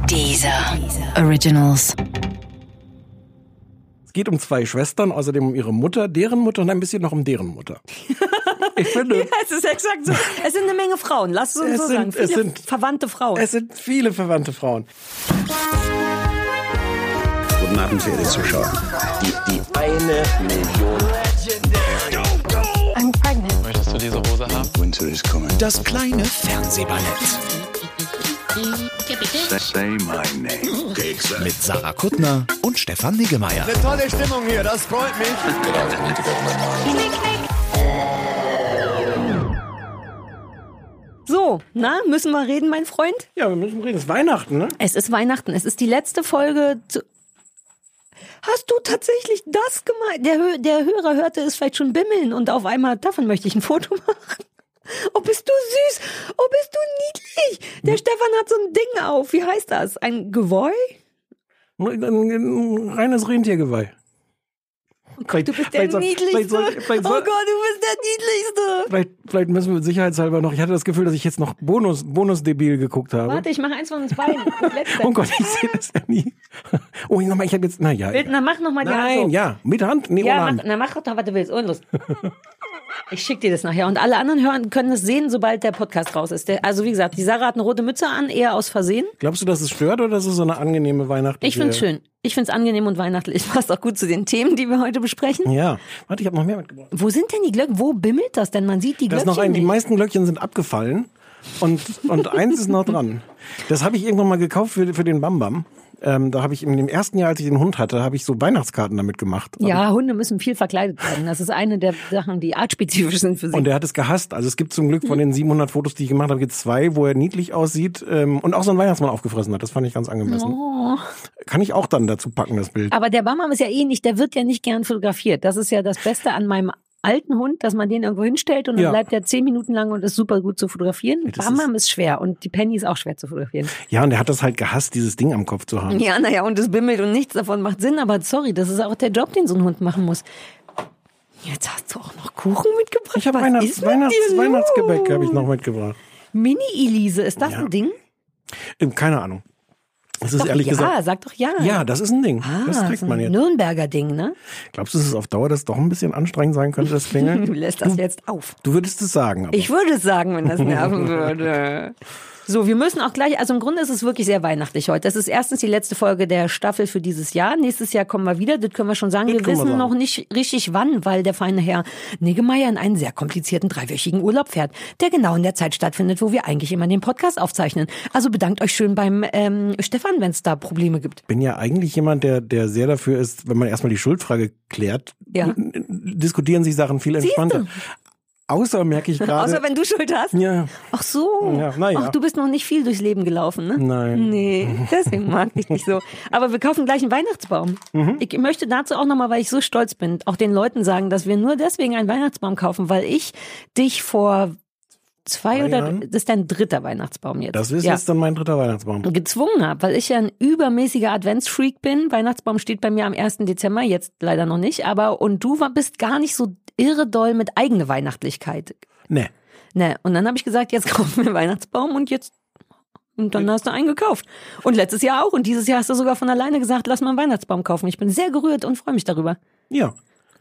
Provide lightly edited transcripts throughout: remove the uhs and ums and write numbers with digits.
Deezer Originals. Es geht um zwei Schwestern, außerdem um ihre Mutter, deren Mutter und ein bisschen noch um deren Mutter. Ich finde, ja, es ist exakt so. Es sind eine Menge Frauen, lass es uns so sagen. Es sind verwandte Frauen. Es sind viele verwandte Frauen. Guten Abend, verehrte Zuschauer. Die 1 Million. I'm pregnant. Möchtest du diese Hose haben? Winter is coming. Das kleine Fernsehballett. Say my name. Mit Sarah Kuttner und Stefan Niggemeier. Eine tolle Stimmung hier, das freut mich. So, müssen wir reden, mein Freund? Ja, wir müssen reden. Es ist Weihnachten, ne? Es ist Weihnachten. Es ist die letzte Folge. Hast du tatsächlich das gemeint? Der Hörer hörte es vielleicht schon bimmeln und auf einmal, davon möchte ich ein Foto machen. Oh, bist du süß. Oh, bist du niedlich. Der Stefan hat so ein Ding auf. Wie heißt das? Ein Geweih? Ein reines Rentiergeweih. Oh Gott, du bist der Niedlichste. Oh Gott, du bist der Niedlichste. Vielleicht müssen wir sicherheitshalber noch, ich hatte das Gefühl, dass ich jetzt noch Bonus-Debil geguckt habe. Warte, ich mache eins von uns beiden. Oh Gott, ich sehe das ja nie. Oh, ich habe jetzt, naja. Na, mach nochmal die Hand. Nein, ja, mit Hand, nee, ohne Hand. Mach doch, was du willst, ohne Lust. Ich schicke dir das nachher. Und alle anderen können es sehen, sobald der Podcast raus ist. Also wie gesagt, die Sarah hat eine rote Mütze an, eher aus Versehen. Glaubst du, dass es stört oder ist es so eine angenehme weihnachtliche... Ich finde es schön. Ich finde es angenehm und weihnachtlich. Passt auch gut zu den Themen, die wir heute besprechen. Ja. Warte, ich habe noch mehr mitgebracht. Wo sind denn die Glöckchen? Wo bimmelt das denn? Man sieht die Glöckchen nicht. Die meisten Glöckchen sind abgefallen und eins ist noch dran. Das habe ich irgendwann mal gekauft für den Bambam. Da habe ich in dem ersten Jahr, als ich den Hund hatte, habe ich so Weihnachtskarten damit gemacht. Ja, Hunde müssen viel verkleidet werden. Das ist eine der Sachen, die artspezifisch sind für sie. Und er hat es gehasst. Also es gibt zum Glück von den 700 Fotos, die ich gemacht habe, gibt es 2, wo er niedlich aussieht und auch so einen Weihnachtsmann aufgefressen hat. Das fand ich ganz angemessen. Oh. Kann ich auch dann dazu packen, das Bild. Aber der Bambam ist ja der wird ja nicht gern fotografiert. Das ist ja das Beste an meinem alten Hund, dass man den irgendwo hinstellt und dann bleibt er 10 Minuten lang und ist super gut zu fotografieren. Bambam ist schwer und die Penny ist auch schwer zu fotografieren. Ja, und er hat das halt gehasst, dieses Ding am Kopf zu haben. Ja, naja, und es bimmelt und nichts davon macht Sinn, aber sorry, das ist auch der Job, den so ein Hund machen muss. Jetzt hast du auch noch Kuchen mitgebracht. Ich habe Weihnachtsgebäck habe ich noch mitgebracht. Mini-Elise, ist das ein Ding? Keine Ahnung. Das ist ehrlich gesagt. Sag doch ja. Ja, das ist ein Ding. Das kriegt man jetzt. Nürnberger Ding, ne? Glaubst du, dass es auf Dauer das doch ein bisschen anstrengend sein könnte, das Klingeln? Du lässt das jetzt auf. Du würdest es sagen. Aber. Ich würde es sagen, wenn das nerven würde. So, wir müssen auch gleich, also im Grunde ist es wirklich sehr weihnachtlich heute. Das ist erstens die letzte Folge der Staffel für dieses Jahr. Nächstes Jahr kommen wir wieder, das können wir schon sagen. Wir wissen noch nicht richtig wann, weil der feine Herr Niggemeier in einen sehr komplizierten 3-wöchigen Urlaub fährt, der genau in der Zeit stattfindet, wo wir eigentlich immer den Podcast aufzeichnen. Also bedankt euch schön beim Stefan, wenn es da Probleme gibt. Ich bin ja eigentlich jemand, der sehr dafür ist, wenn man erstmal die Schuldfrage klärt, diskutieren sich Sachen viel entspannter. Außer merke ich gerade. Außer wenn du Schuld hast? Ja. Ach so. Ja, naja. Ach, du bist noch nicht viel durchs Leben gelaufen, ne? Nein. Nee, deswegen mag ich dich so. Aber wir kaufen gleich einen Weihnachtsbaum. Mhm. Ich möchte dazu auch nochmal, weil ich so stolz bin, auch den Leuten sagen, dass wir nur deswegen einen Weihnachtsbaum kaufen, weil ich dich vor 2 oder, das ist dein 3. Weihnachtsbaum jetzt. Das ist jetzt dann mein 3. Weihnachtsbaum. Gezwungen habe, weil ich ja ein übermäßiger Adventsfreak bin. Weihnachtsbaum steht bei mir am 1. Dezember, jetzt leider noch nicht, und du bist gar nicht so irre doll mit eigener Weihnachtlichkeit. Nee. Und dann habe ich gesagt, jetzt kaufen wir einen Weihnachtsbaum und dann hast du einen gekauft. Und letztes Jahr auch und dieses Jahr hast du sogar von alleine gesagt, lass mal einen Weihnachtsbaum kaufen. Ich bin sehr gerührt und freue mich darüber. Ja.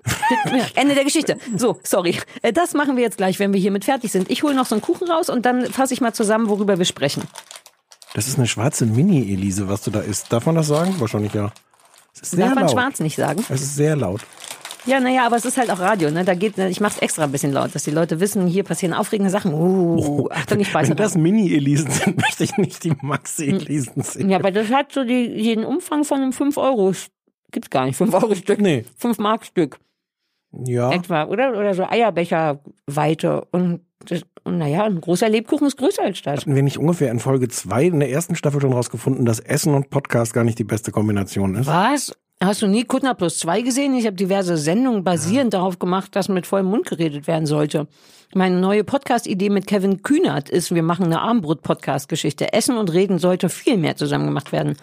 Ende der Geschichte. So, sorry. Das machen wir jetzt gleich, wenn wir hiermit fertig sind. Ich hole noch so einen Kuchen raus und dann fasse ich mal zusammen, worüber wir sprechen. Das ist eine schwarze Mini-Elise, was du da isst. Darf man das sagen? Wahrscheinlich ja. Es ist sehr laut. Darf man schwarz nicht sagen? Es ist sehr laut. Ja, naja, aber es ist halt auch Radio, ne? Ich mach's extra ein bisschen laut, dass die Leute wissen, hier passieren aufregende Sachen. Achtung, ich beiße. Wenn das Mini-Elisen sind, möchte ich nicht die Maxi-Elisen sehen. Ja, aber das hat so den Umfang von einem 5 Euro. Gibt's gar nicht, 5 Euro Stück. Nee. 5 Mark Stück. Ja. Etwa, oder? Oder so Eierbecherweite. Und naja, ein großer Lebkuchen ist größer als das. Hatten wir nicht ungefähr in Folge 2 in der ersten Staffel schon rausgefunden, dass Essen und Podcast gar nicht die beste Kombination ist? Was? Hast du nie Kuttner plus 2 gesehen? Ich habe diverse Sendungen basierend darauf gemacht, dass mit vollem Mund geredet werden sollte. Meine neue Podcast-Idee mit Kevin Kühnert ist, wir machen eine Armbrot-Podcast-Geschichte. Essen und Reden sollte viel mehr zusammen gemacht werden.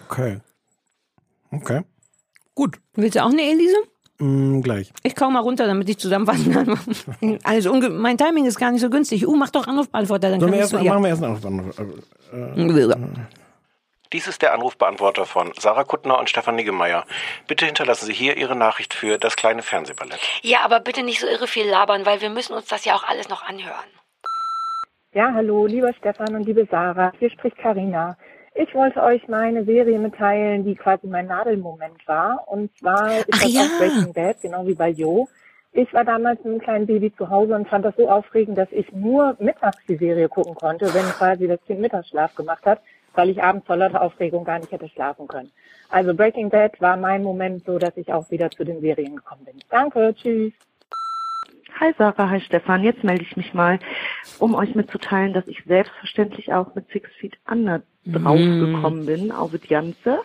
Okay. Gut. Willst du auch eine Elise? Gleich. Ich kau mal runter, damit ich zusammenfassen kann. Also, mein Timing ist gar nicht so günstig. Mach doch Anrufbeantworter. Dann machen wir erst einen Anrufbeantworter. Dies ist der Anrufbeantworter von Sarah Kuttner und Stefan Niggemeier. Bitte hinterlassen Sie hier Ihre Nachricht für das kleine Fernsehballett. Ja, aber bitte nicht so irre viel labern, weil wir müssen uns das ja auch alles noch anhören. Ja, hallo, lieber Stefan und liebe Sarah. Hier spricht Carina. Ich wollte euch meine Serie mitteilen, die quasi mein Nadelmoment war. Und zwar ist das auch Breaking Bad, genau wie bei Jo. Ich war damals mit einem kleinen Baby zu Hause und fand das so aufregend, dass ich nur mittags die Serie gucken konnte, wenn quasi das Kind Mittagsschlaf gemacht hat, weil ich abends vor lauter Aufregung gar nicht hätte schlafen können. Also Breaking Bad war mein Moment so, dass ich auch wieder zu den Serien gekommen bin. Danke, tschüss. Hi Sarah, hi Stefan. Jetzt melde ich mich mal, um euch mitzuteilen, dass ich selbstverständlich auch mit 6 Feet Under draufgekommen bin, auf das Ganze.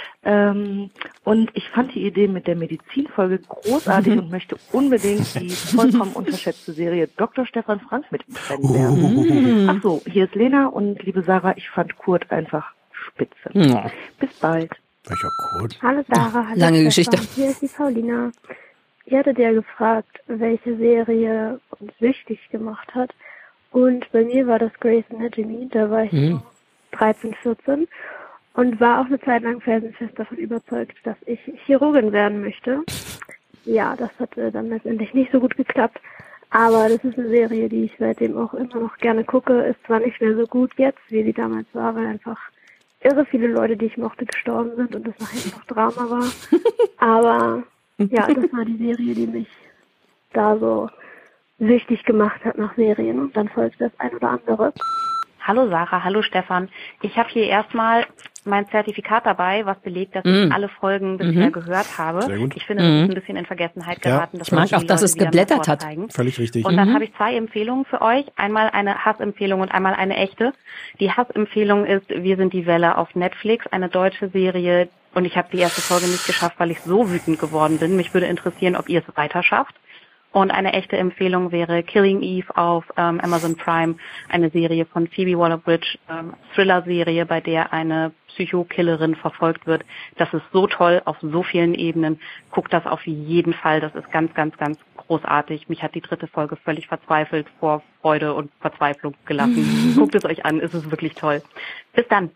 Und ich fand die Idee mit der Medizinfolge großartig und möchte unbedingt die vollkommen unterschätzte Serie Dr. Stefan Frank mit werden. Ach so, hier ist Lena und liebe Sarah, ich fand Kurt einfach spitze. Ja. Bis bald. Welcher Kurt? Hallo Sarah, hallo Lange Stefan. Geschichte. Hier ist die Paulina. Ich hatte dir gefragt, welche Serie uns süchtig gemacht hat. Und bei mir war das Grey's Anatomy. Da war ich 13, 14 und war auch eine Zeit lang felsenfest davon überzeugt, dass ich Chirurgin werden möchte. Ja, das hat dann letztendlich nicht so gut geklappt. Aber das ist eine Serie, die ich seitdem auch immer noch gerne gucke. Ist zwar nicht mehr so gut jetzt, wie sie damals war, weil einfach irre viele Leute, die ich mochte, gestorben sind und das nachher noch Drama war. Aber ja, das war die Serie, die mich da so süchtig gemacht hat nach Serien und dann folgt das ein oder andere. Hallo Sarah, hallo Stefan. Ich habe hier erstmal mein Zertifikat dabei, was belegt, dass ich alle Folgen bisher gehört habe. Sehr gut. Ich finde, das ist ein bisschen in Vergessenheit geraten. Ja. Ich mag auch, dass es geblättert hat. Völlig richtig. Und dann habe ich 2 Empfehlungen für euch. Einmal eine Hassempfehlung und einmal eine echte. Die Hassempfehlung ist Wir sind die Welle auf Netflix, eine deutsche Serie. Und ich habe die erste Folge nicht geschafft, weil ich so wütend geworden bin. Mich würde interessieren, ob ihr es weiter schafft. Und eine echte Empfehlung wäre Killing Eve auf Amazon Prime, eine Serie von Phoebe Waller-Bridge, Thriller-Serie, bei der eine Psychokillerin verfolgt wird. Das ist so toll auf so vielen Ebenen. Guckt das auf jeden Fall. Das ist ganz, ganz, ganz großartig. Mich hat die 3. Folge völlig verzweifelt vor Freude und Verzweiflung gelassen. Guckt es euch an, es ist wirklich toll. Bis dann.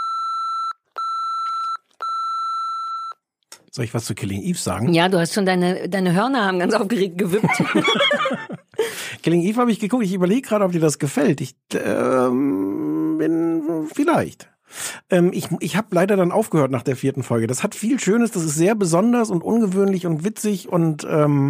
Soll ich was zu Killing Eve sagen? Ja, du hast schon deine Hörner haben ganz aufgeregt gewippt. Killing Eve habe ich geguckt. Ich überlege gerade, ob dir das gefällt. Ich bin vielleicht. Ich habe leider dann aufgehört nach der 4. Folge. Das hat viel Schönes, das ist sehr besonders und ungewöhnlich und witzig und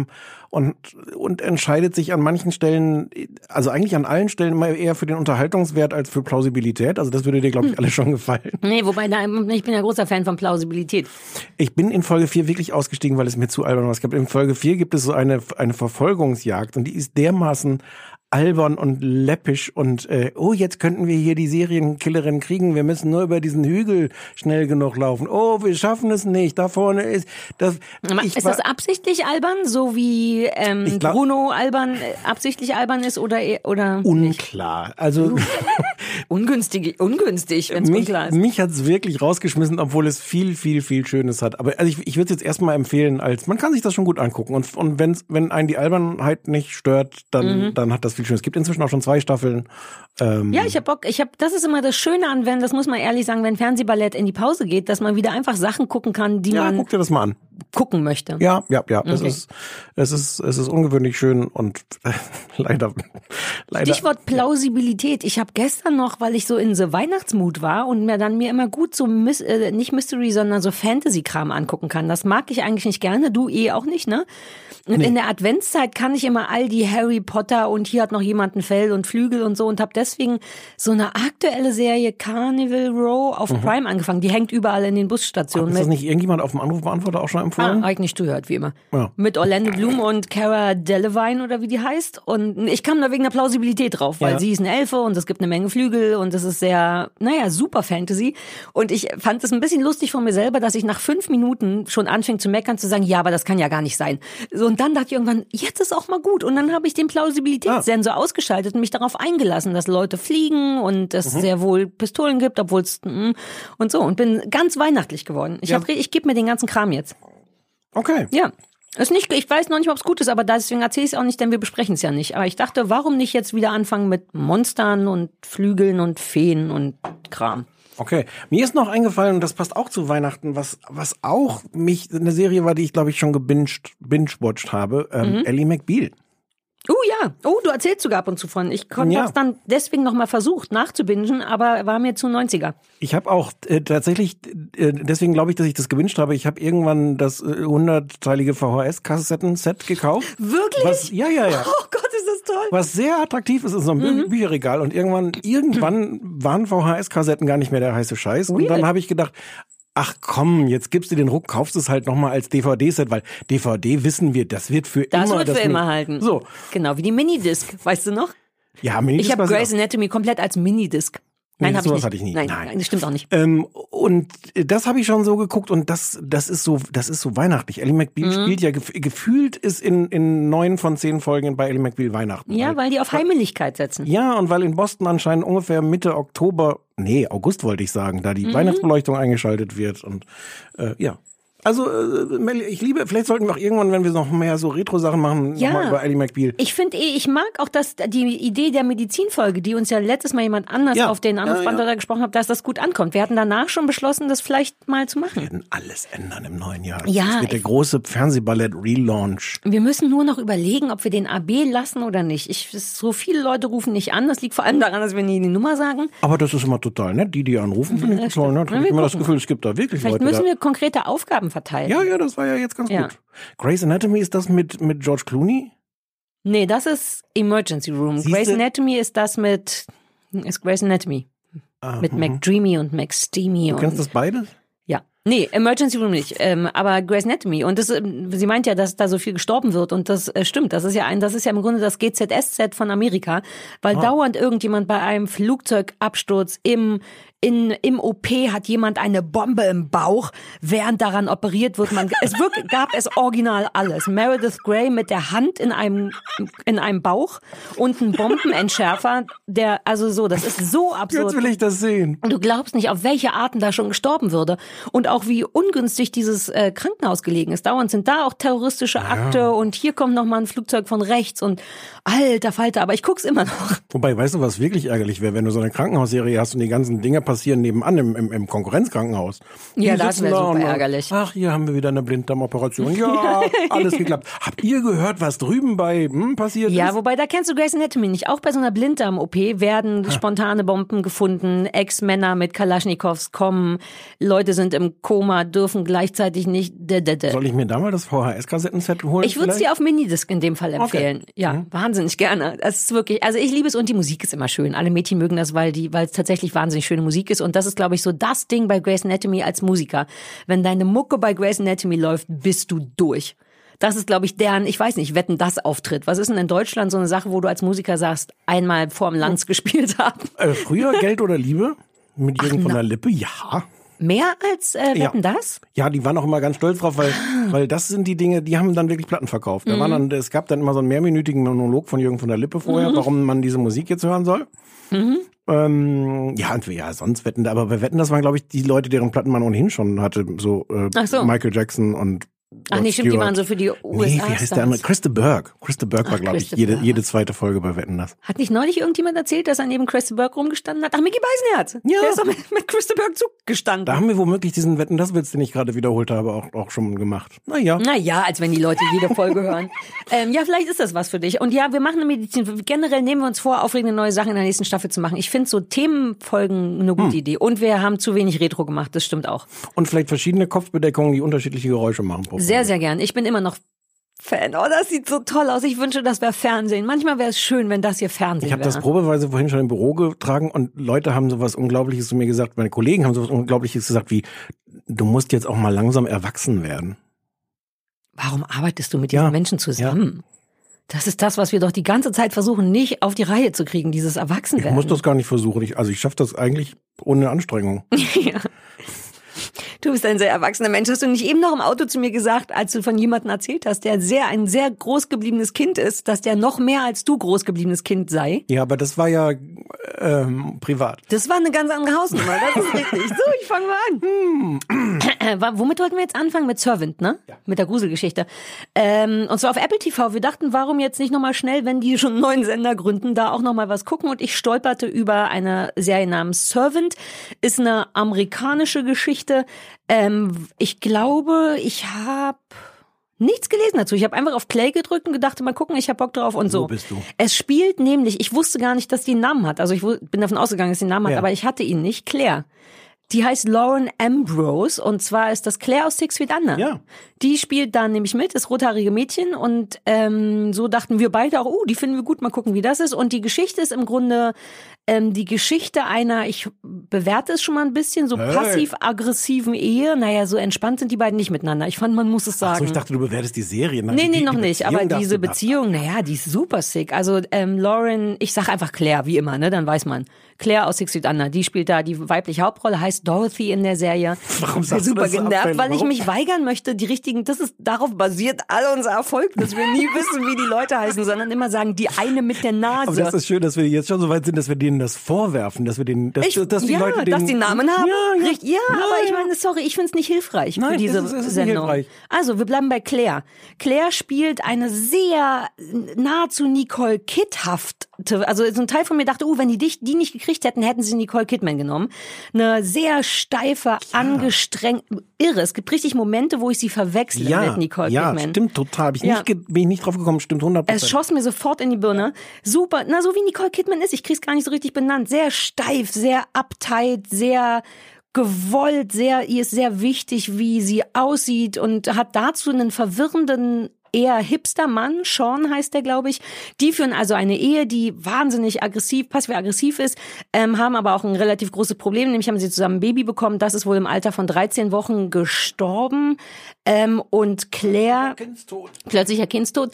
entscheidet sich an manchen Stellen, also eigentlich an allen Stellen immer eher für den Unterhaltungswert als für Plausibilität. Also das würde dir, glaube ich, alle schon gefallen. Nee, wobei, ich bin ja großer Fan von Plausibilität. Ich bin in Folge 4 wirklich ausgestiegen, weil es mir zu albern war. In Folge 4 gibt es so eine Verfolgungsjagd und die ist dermaßen albern und läppisch und jetzt könnten wir hier die Serienkillerin kriegen, wir müssen nur über diesen Hügel schnell genug laufen. Oh, wir schaffen es nicht, da vorne ist das. Ist das absichtlich albern, so wie Bruno absichtlich albern ist oder unklar. Also ungünstig, wenn es unklar ist. Mich hat's wirklich rausgeschmissen, obwohl es viel, viel, viel Schönes hat. Aber also ich würde es jetzt erstmal empfehlen, man kann sich das schon gut angucken und wenn einen die Albernheit nicht stört, dann hat das viel Schönes. Es gibt inzwischen auch schon 2 Staffeln. Ja, ich hab Bock. Das ist immer das Schöne an, das muss man ehrlich sagen, wenn Fernsehballett in die Pause geht, dass man wieder einfach Sachen gucken kann, die man guck dir das mal an. Gucken möchte. Ja. Okay. Es ist ungewöhnlich schön und leider. Stichwort Plausibilität. Ich habe gestern noch, weil ich so in so Weihnachtsmut war und mir immer gut so nicht Mystery, sondern so Fantasy-Kram angucken kann. Das mag ich eigentlich nicht gerne. Du auch nicht, ne? Und in der Adventszeit kann ich immer all die Harry Potter und hier hat noch jemand ein Fell und Flügel und so und habe deswegen so eine aktuelle Serie Carnival Row auf Prime angefangen. Die hängt überall in den Busstationen. Ist das nicht irgendjemand auf dem Anrufbeantworter auch schon empfohlen? Eigentlich gehört, wie immer. Ja. Mit Orlando Bloom und Cara Delevingne oder wie die heißt. Und ich kam da wegen der Plausibilität drauf, weil sie ist eine Elfe und es gibt eine Menge Flügel und es ist sehr, super Fantasy. Und ich fand es ein bisschen lustig von mir selber, dass ich nach 5 Minuten schon anfing zu meckern, zu sagen, ja, aber das kann ja gar nicht sein. So, und dann dachte ich irgendwann, jetzt ist auch mal gut. Und dann habe ich den Plausibilitätssensor ausgeschaltet und mich darauf eingelassen, dass Leute fliegen und es sehr wohl Pistolen gibt, obwohl es und so. Und bin ganz weihnachtlich geworden. Ich gebe mir den ganzen Kram jetzt. Okay. Ja. Ich weiß noch nicht, ob es gut ist, aber deswegen erzähle ich es auch nicht, denn wir besprechen es ja nicht. Aber ich dachte, warum nicht jetzt wieder anfangen mit Monstern und Flügeln und Feen und Kram? Okay, mir ist noch eingefallen, und das passt auch zu Weihnachten, was auch eine Serie war, die ich, glaube ich, schon binge-watched habe, Ally McBeal. Ja. Du erzählst sogar ab und zu von. Ich konnte das dann deswegen nochmal versucht nachzubingen, aber war mir zu 90er. Ich habe auch tatsächlich, deswegen glaube ich, dass ich das gewünscht habe. Ich habe irgendwann das 100-teilige VHS-Kassetten-Set gekauft. Wirklich? Ja. Oh Gott, ist das toll. Was sehr attraktiv ist in so einem Bücherregal. Und irgendwann waren VHS-Kassetten gar nicht mehr der heiße Scheiß. Weird. Und dann habe ich gedacht, ach komm, jetzt gibst du den Ruck, kaufst es halt nochmal als DVD-Set, weil DVD wissen wir, das wird für immer. Das wird für immer halten. So. Genau, wie die Minidisc, weißt du noch? Ja, Minidisc. Ich habe Grey's Anatomy komplett als Minidisc. Nein, habe ich nicht. Hatte ich nie. Nein, das stimmt auch nicht. Und das habe ich schon so geguckt und das ist so weihnachtlich. Ally McBeal spielt ja gefühlt ist in 9 von 10 Folgen bei Ally McBeal Weihnachten. Ja, weil die auf Heimeligkeit setzen. Ja, und weil in Boston anscheinend ungefähr Mitte August wollte ich sagen, da die Weihnachtsbeleuchtung eingeschaltet wird und ja. Also, ich liebe, vielleicht sollten wir auch irgendwann, wenn wir noch mehr so Retro-Sachen machen, nochmal über Ally McBeal. Ich mag auch, dass die Idee der Medizinfolge, die uns ja letztes Mal jemand anders auf den Anrufbeantworter gesprochen hat, dass das gut ankommt. Wir hatten danach schon beschlossen, das vielleicht mal zu machen. Wir werden alles ändern im neuen Jahr. Ja. Das wird der große Fernsehballett-Relaunch. Wir müssen nur noch überlegen, ob wir den AB lassen oder nicht. So viele Leute rufen nicht an. Das liegt vor allem daran, dass wir nie die Nummer sagen. Aber das ist immer total nett. Die anrufen, finde ich toll. Ne? Ich habe immer das Gefühl, es gibt da wirklich vielleicht Leute. Vielleicht müssen wir konkrete Aufgaben verteilen. Ja, das war ja jetzt ganz gut. Grey's Anatomy, ist das mit George Clooney? Nee, das ist Emergency Room. Grey's Anatomy ist Grey's Anatomy. Mit McDreamy und McSteamy. Du kennst das beides? Ja. Nee, Emergency Room nicht, aber Grey's Anatomy. Und sie meint ja, dass da so viel gestorben wird und das stimmt. Das ist ja im Grunde das GZSZ von Amerika, weil dauernd irgendjemand bei einem Flugzeugabsturz im OP hat jemand eine Bombe im Bauch, während daran operiert wird. Gab es original alles. Meredith Grey mit der Hand in einem Bauch und ein Bombenentschärfer, das ist so absurd. Jetzt will ich das sehen. Und du glaubst nicht, auf welche Arten da schon gestorben würde. Und auch wie ungünstig dieses Krankenhaus gelegen ist. Dauernd sind da auch terroristische Akte und hier kommt nochmal ein Flugzeug von rechts und alter Falter, aber ich guck's immer noch. Wobei, weißt du, was wirklich ärgerlich wäre, wenn du so eine Krankenhausserie hast und die ganzen Dinge passieren nebenan im Konkurrenzkrankenhaus. Ja, das wäre super ärgerlich. Ach, hier haben wir wieder eine Blinddarmoperation. Ja, alles geklappt. Habt ihr gehört, was drüben bei passiert ist? Ja, wobei, da kennst du Grey's Anatomy nicht. Auch bei so einer Blinddarm-OP werden spontane Bomben gefunden, Ex-Männer mit Kalaschnikows kommen, Leute sind im Koma, dürfen gleichzeitig nicht. Soll ich mir da mal das VHS-Kassettenset holen? Ich würde es dir auf Minidisc in dem Fall empfehlen. Okay. Ja, wahnsinnig gerne. Das ist wirklich, also ich liebe es und die Musik ist immer schön. Alle Mädchen mögen das, weil es tatsächlich wahnsinnig schöne Musik ist und das ist, glaube ich, so das Ding bei Grey's Anatomy als Musiker. Wenn deine Mucke bei Grey's Anatomy läuft, bist du durch. Das ist, glaube ich, ich weiß nicht, Wetten, das Auftritt. Was ist denn in Deutschland so eine Sache, wo du als Musiker sagst, einmal vorm Lanz gespielt haben? Früher Geld oder Liebe? Mit Jürgen von der Lippe? Ja. Mehr als Wetten, das? Ja, die waren auch immer ganz stolz drauf, weil das sind die Dinge, die haben dann wirklich Platten verkauft. Es gab dann immer so einen mehrminütigen Monolog von Jürgen von der Lippe vorher, warum man diese Musik jetzt hören soll. Sonst Wetten, aber bei Wetten, das waren, glaube ich, die Leute, deren Platten man ohnehin schon hatte, so. Michael Jackson und Ach nee, stimmt, die waren so für die USA. Nee, wie heißt der andere? Chris de Burgh. Chris de Burgh war, glaube ich, jede zweite Folge bei Wetten, das. Hat nicht neulich irgendjemand erzählt, dass er neben Chris de Burgh rumgestanden hat? Ach, Mickey Beisenherz. Ja. Der ist doch mit Chris de Burgh zugestanden. Da haben wir womöglich diesen Wetten, das Witz, den ich gerade wiederholt habe, auch schon gemacht. Naja, als wenn die Leute jede Folge hören. Ja, vielleicht ist das was für dich. Und ja, wir machen eine Medizin. Generell nehmen wir uns vor, aufregende neue Sachen in der nächsten Staffel zu machen. Ich finde so Themenfolgen eine gute Idee. Und wir haben zu wenig Retro gemacht, das stimmt auch. Und vielleicht verschiedene Kopfbedeckungen, die unterschiedliche Geräusche machen. Sehr, sehr gern. Ich bin immer noch Fan. Oh, das sieht so toll aus. Ich wünsche, das wäre Fernsehen. Manchmal wäre es schön, wenn das hier Fernsehen wäre. Ich habe das probeweise vorhin schon im Büro getragen und Leute haben sowas Unglaubliches zu mir gesagt, meine Kollegen haben sowas Unglaubliches gesagt wie, du musst jetzt auch mal langsam erwachsen werden. Warum arbeitest du mit diesen Menschen zusammen? Ja. Das ist das, was wir doch die ganze Zeit versuchen, nicht auf die Reihe zu kriegen, dieses Erwachsenwerden. Ich muss das gar nicht versuchen. Ich schaffe das eigentlich ohne Anstrengung. Ja. Du bist ein sehr erwachsener Mensch. Hast du nicht eben noch im Auto zu mir gesagt, als du von jemandem erzählt hast, der ein sehr groß gebliebenes Kind ist, dass der noch mehr als du groß gebliebenes Kind sei? Ja, aber das war ja privat. Das war eine ganz andere Hausnummer, das ist richtig. So, ich fange mal an. Womit wollten wir jetzt anfangen? Mit Servant, ne? Ja. Mit der Gruselgeschichte. Und zwar auf Apple TV. Wir dachten, warum jetzt nicht nochmal schnell, wenn die schon einen neuen Sender gründen, da auch nochmal was gucken. Und ich stolperte über eine Serie namens Servant. Ist eine amerikanische Geschichte. Ich glaube, ich habe nichts gelesen dazu. Ich habe einfach auf Play gedrückt und gedacht, mal gucken, ich habe Bock drauf und so. Wo bist du? Es spielt nämlich, ich wusste gar nicht, dass die einen Namen hat. Also ich bin davon ausgegangen, dass sie einen Namen hat, aber ich hatte ihn nicht. Claire. Die heißt Lauren Ambrose und zwar ist das Claire aus 6 Feet Under. Ja. Die spielt da nämlich mit, ist rothaarige Mädchen und so dachten wir beide auch, die finden wir gut, mal gucken, wie das ist. Und die Geschichte ist im Grunde die Geschichte einer, ich bewerte es schon mal ein bisschen, so passiv-aggressiven Ehe. Naja, so entspannt sind die beiden nicht miteinander. Ich fand, man muss es sagen. Ach so, ich dachte, du bewertest die Serie. Nee, noch nicht. Aber diese Beziehung, naja, die ist super sick. Also Lauren, ich sag einfach Claire, wie immer, ne, dann weiß man. Claire aus 6 Feet Under, die spielt da die weibliche Hauptrolle, heißt Dorothy in der Serie. Warum sagst super du das genervt, weil ich mich weigern möchte, die richtigen, das ist, darauf basiert all unser Erfolg, dass wir nie wissen, wie die Leute heißen, sondern immer sagen, die eine mit der Nase. Aber das ist schön, dass wir jetzt schon so weit sind, dass wir denen das vorwerfen, dass wir denen, dass die Leute dass die Namen haben. Ja, aber ich meine, sorry, ich find's nicht hilfreich für diese Sendung. Also, wir bleiben bei Claire. Claire spielt eine sehr nahezu Nicole Kidhafte, also so ein Teil von mir dachte, wenn die nicht gekriegt hätten, hätten sie Nicole Kidman genommen. Eine sehr steife, angestrengt, irre. Es gibt richtig Momente, wo ich sie verwechsle mit Nicole Kidman. Ja, stimmt total. Bin ich nicht drauf gekommen, stimmt 100%. Es schoss mir sofort in die Birne. Super, so wie Nicole Kidman ist, ich krieg's gar nicht so richtig benannt. Sehr steif, sehr uptight, sehr gewollt, ihr ist sehr wichtig, wie sie aussieht und hat dazu einen verwirrenden eher hipster Mann, Sean heißt der, glaube ich. Die führen also eine Ehe, die wahnsinnig passiv-aggressiv ist, haben aber auch ein relativ großes Problem, nämlich haben sie zusammen ein Baby bekommen, das ist wohl im Alter von 13 Wochen gestorben und Claire, plötzlicher Kindstod,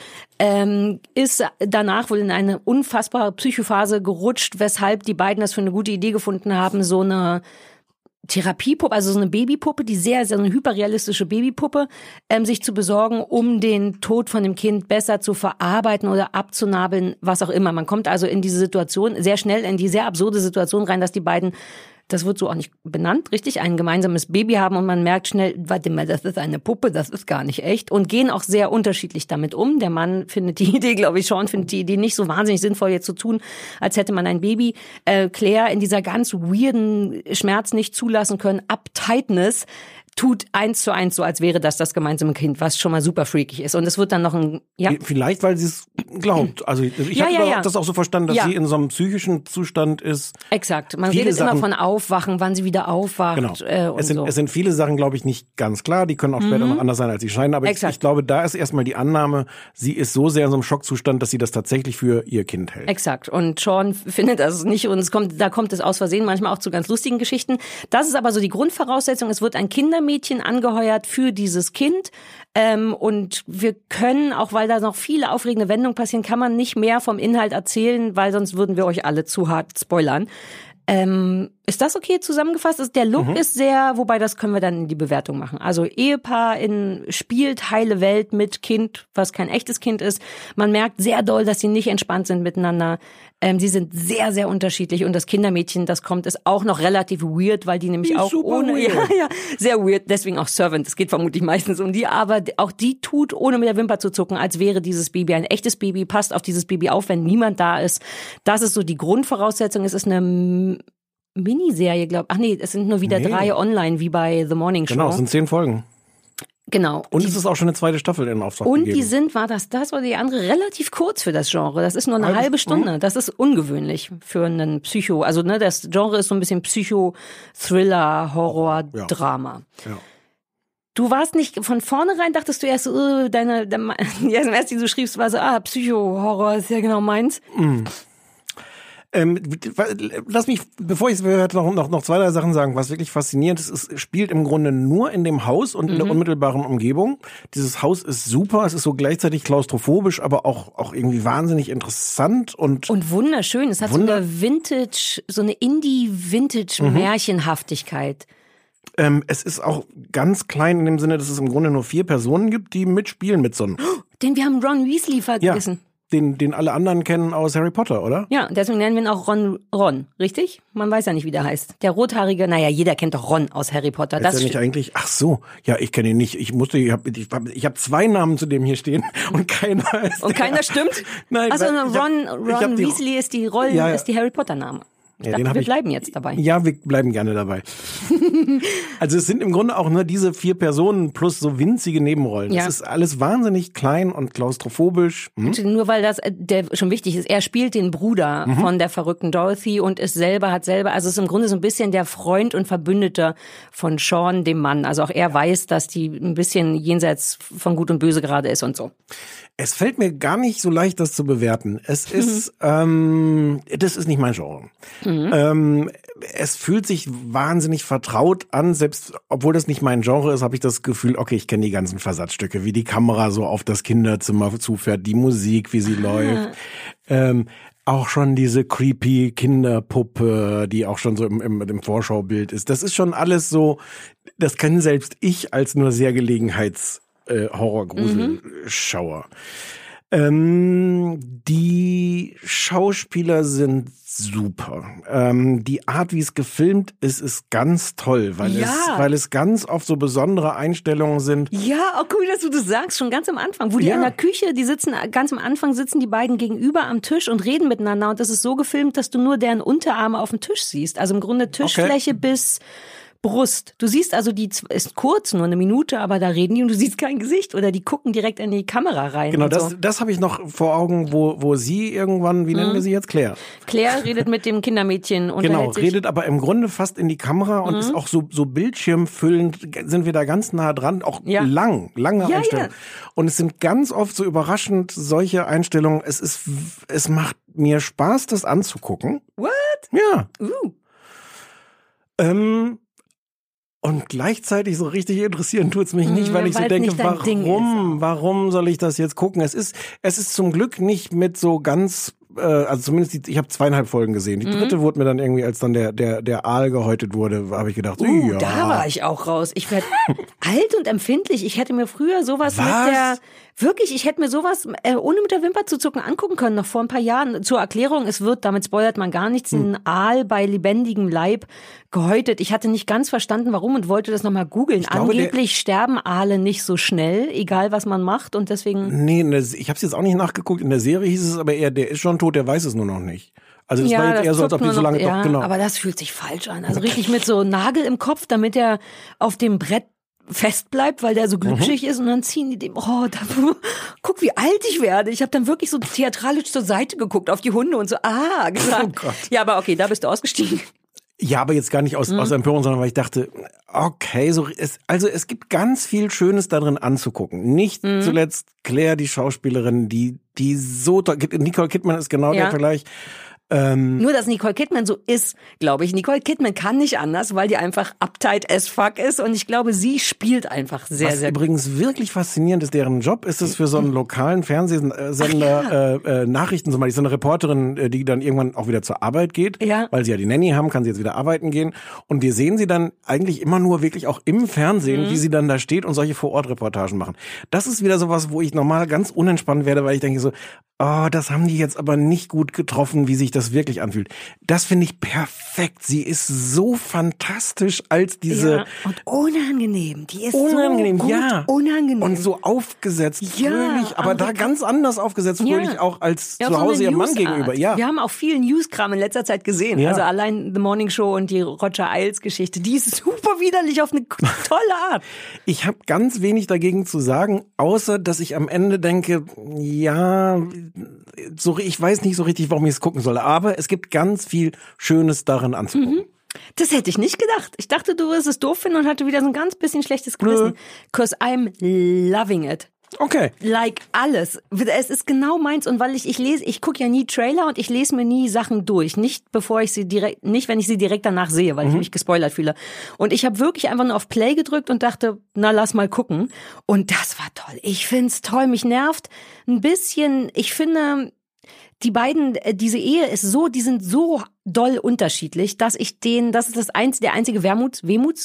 ist danach wohl in eine unfassbare Psychophase gerutscht, weshalb die beiden das für eine gute Idee gefunden haben, so eine Therapiepuppe, also so eine Babypuppe, die sehr eine hyperrealistische Babypuppe, sich zu besorgen, um den Tod von dem Kind besser zu verarbeiten oder abzunabeln, was auch immer. Man kommt also in diese Situation, sehr schnell in die sehr absurde Situation rein, dass die beiden, das wird so auch nicht benannt, richtig, ein gemeinsames Baby haben und man merkt schnell, warte mal, das ist eine Puppe, das ist gar nicht echt und gehen auch sehr unterschiedlich damit um. Der Mann findet die Idee, glaube ich, Sean findet die Idee nicht so wahnsinnig sinnvoll, jetzt zu tun, als hätte man ein Baby. Claire in dieser ganz weirden Schmerz nicht zulassen können, Uptightness, tut 1:1 so, als wäre das gemeinsame Kind, was schon mal super freakig ist. Und es wird dann noch Vielleicht, weil sie es glaubt. Also ich habe das auch so verstanden, dass sie in so einem psychischen Zustand ist. Exakt. Man redet immer von Aufwachen, wann sie wieder aufwacht. Genau. Es sind viele Sachen, glaube ich, nicht ganz klar. Die können auch später noch anders sein, als sie scheinen. Aber ich glaube, da ist erstmal die Annahme, sie ist so sehr in so einem Schockzustand, dass sie das tatsächlich für ihr Kind hält. Exakt. Und Sean findet das nicht. Und da kommt es aus Versehen manchmal auch zu ganz lustigen Geschichten. Das ist aber so die Grundvoraussetzung. Es wird ein Kindermädchen angeheuert für dieses Kind. Und wir können, auch weil da noch viele aufregende Wendungen passieren, kann man nicht mehr vom Inhalt erzählen, weil sonst würden wir euch alle zu hart spoilern. Ist das okay zusammengefasst? Der Look ist sehr, wobei das können wir dann in die Bewertung machen. Also Ehepaar spielt heile Welt mit Kind, was kein echtes Kind ist. Man merkt sehr doll, dass sie nicht entspannt sind miteinander. Sie sind sehr, sehr unterschiedlich und das Kindermädchen, das kommt, ist auch noch relativ weird, weil die nämlich auch sehr weird, deswegen auch Servant. Es geht vermutlich meistens um die, aber auch die tut, ohne mit der Wimper zu zucken, als wäre dieses Baby ein echtes Baby, passt auf dieses Baby auf, wenn niemand da ist. Das ist so die Grundvoraussetzung. Es ist eine Miniserie, glaube ich. Ach nee, es sind nur wieder 3 online, wie bei The Morning Show. Genau, es sind 10 Folgen. Genau. Und es ist auch schon eine zweite Staffel in Auftrag gegeben. Und die sind, war das oder die andere, relativ kurz für das Genre. Das ist nur eine halbe Stunde. Das ist ungewöhnlich für einen also das Genre ist so ein bisschen Psycho-Thriller, Horror, Drama. Ja. Du warst nicht, von vornherein dachtest du erst, die SMS, die du schriebst, war so, Psycho-Horror ist ja genau meins. Lass mich, bevor ich es höre, noch 2, 3 Sachen sagen. Was wirklich faszinierend ist, es spielt im Grunde nur in dem Haus und in der unmittelbaren Umgebung. Dieses Haus ist super, es ist so gleichzeitig klaustrophobisch, aber auch irgendwie wahnsinnig interessant und wunderschön. Es hat so eine Indie-Vintage-Märchenhaftigkeit. Es ist auch ganz klein in dem Sinne, dass es im Grunde nur 4 Personen gibt, die mitspielen mit so einem. Wir haben Ron Weasley vergessen. den alle anderen kennen aus Harry Potter, oder? Ja, deswegen nennen wir ihn auch Ron, richtig? Man weiß ja nicht, wie der heißt. Der rothaarige, naja, jeder kennt doch Ron aus Harry Potter. Das ist ja nicht eigentlich, ach so, ja, ich kenne ihn nicht. Ich hab 2 Namen zu dem hier stehen und keiner ist. Und keiner stimmt? Nein, also Ron Weasley ist die ist die Harry Potter Name. Ich dachte, wir bleiben jetzt dabei. Ja, wir bleiben gerne dabei. Also es sind im Grunde auch nur diese 4 Personen plus so winzige Nebenrollen. Ja. Es ist alles wahnsinnig klein und klaustrophobisch. Nur weil der schon wichtig ist. Er spielt den Bruder von der verrückten Dorothy und hat selber, also es ist im Grunde so ein bisschen der Freund und Verbündeter von Sean, dem Mann. Also auch er weiß, dass die ein bisschen jenseits von Gut und Böse gerade ist und so. Es fällt mir gar nicht so leicht, das zu bewerten. Es ist, das ist nicht mein Genre. Es fühlt sich wahnsinnig vertraut an, selbst obwohl das nicht mein Genre ist, habe ich das Gefühl, okay, ich kenne die ganzen Versatzstücke, wie die Kamera so auf das Kinderzimmer zufährt, die Musik, wie sie läuft. Auch schon diese creepy Kinderpuppe, die auch schon so im Vorschaubild ist. Das ist schon alles so, das kann selbst ich als nur sehr Horror-Grusel-Schauer. Die Schauspieler sind super. Die Art, wie es gefilmt ist ganz toll, weil es ganz oft so besondere Einstellungen sind. Ja, auch cool, dass du das sagst, schon ganz am Anfang, wo die in der Küche, ganz am Anfang sitzen die beiden gegenüber am Tisch und reden miteinander und das ist so gefilmt, dass du nur deren Unterarme auf dem Tisch siehst. Also im Grunde Tischfläche bis Brust. Du siehst also, die ist kurz, nur 1 Minute, aber da reden die und du siehst kein Gesicht oder die gucken direkt in die Kamera rein. Genau, das habe ich noch vor Augen, wo sie irgendwann, wie nennen wir sie jetzt, Claire? Claire redet mit dem Kindermädchen und redet aber im Grunde fast in die Kamera und ist auch so bildschirmfüllend, sind wir da ganz nah dran, auch lange Einstellungen. Ja. Und es sind ganz oft so überraschend solche Einstellungen. Es macht mir Spaß, das anzugucken. What? Ja. Und gleichzeitig so richtig interessieren tut's mich nicht, weil ich so denke, warum soll ich das jetzt gucken? Es ist zum Glück nicht mit so ganz, also zumindest ich habe 2,5 Folgen gesehen. Die 3. wurde mir dann irgendwie, als dann der Aal gehäutet wurde, habe ich gedacht, ja. Da war ich auch raus. Ich werde alt und empfindlich. Ich hätte mir früher sowas ich hätte mir sowas ohne mit der Wimper zu zucken angucken können, noch vor ein paar Jahren. Zur Erklärung, damit spoilert man gar nichts, ein Aal bei lebendigem Leib gehäutet. Ich hatte nicht ganz verstanden, warum und wollte das nochmal googeln. Angeblich sterben Aale nicht so schnell, egal was man macht und deswegen... Nee, ich habe es jetzt auch nicht nachgeguckt. In der Serie hieß es aber eher, der ist schon tot, der weiß es nur noch nicht. Also das war jetzt eher so, als ob die so lange... Ja, genau. Aber das fühlt sich falsch an. Also richtig mit so Nagel im Kopf, damit er auf dem Brett fest bleibt, weil der so glitschig ist und dann ziehen die dem, guck wie alt ich werde. Ich habe dann wirklich so theatralisch zur Seite geguckt auf die Hunde und so, gesagt. Oh Gott. Ja, aber okay, da bist du ausgestiegen. Ja, aber jetzt gar nicht aus Empörung, sondern weil ich dachte, okay, es gibt ganz viel Schönes darin anzugucken. Nicht zuletzt Claire, die Schauspielerin, die so toll, Nicole Kidman ist genau der Vergleich. Nur, dass Nicole Kidman so ist, glaube ich. Nicole Kidman kann nicht anders, weil die einfach uptight as fuck ist und ich glaube, sie spielt einfach sehr, sehr gut. Was übrigens wirklich faszinierend ist, deren Job ist es für so einen lokalen Fernsehsender Nachrichten, zum Beispiel so eine Reporterin, die dann irgendwann auch wieder zur Arbeit geht, weil sie ja die Nanny haben, kann sie jetzt wieder arbeiten gehen und wir sehen sie dann eigentlich immer nur wirklich auch im Fernsehen, wie sie dann da steht und solche Vor-Ort-Reportagen machen. Das ist wieder sowas, wo ich normal ganz unentspannt werde, weil ich denke so, das haben die jetzt aber nicht gut getroffen, wie sich das wirklich anfühlt. Das finde ich perfekt. Sie ist so fantastisch als diese... Ja, und unangenehm. Die ist unangenehm, so gut unangenehm. Und so aufgesetzt, fröhlich, aber da ganz anders aufgesetzt, fröhlich auch als zu Hause ihrem Mann gegenüber. Ja. Wir haben auch viel Newskram in letzter Zeit gesehen. Ja. Also allein The Morning Show und die Roger Ailes Geschichte, die ist super widerlich auf eine tolle Art. Ich habe ganz wenig dagegen zu sagen, außer dass ich am Ende denke, ich weiß nicht so richtig, warum ich es gucken soll, aber es gibt ganz viel Schönes darin anzugucken. Das hätte ich nicht gedacht. Ich dachte, du wirst es doof finden und hatte wieder so ein ganz bisschen schlechtes Gewissen. 'Cause I'm loving it. Okay. Like alles. Es ist genau meins und weil ich gucke ja nie Trailer und ich lese mir nie Sachen durch. Nicht wenn ich sie direkt danach sehe, weil ich mich gespoilert fühle. Und ich habe wirklich einfach nur auf Play gedrückt und dachte, na, lass mal gucken. Und das war toll. Ich find's toll. Mich nervt ein bisschen, ich finde, die beiden, diese Ehe ist so, die sind so doll unterschiedlich, dass ich das ist der einzige Wermuts?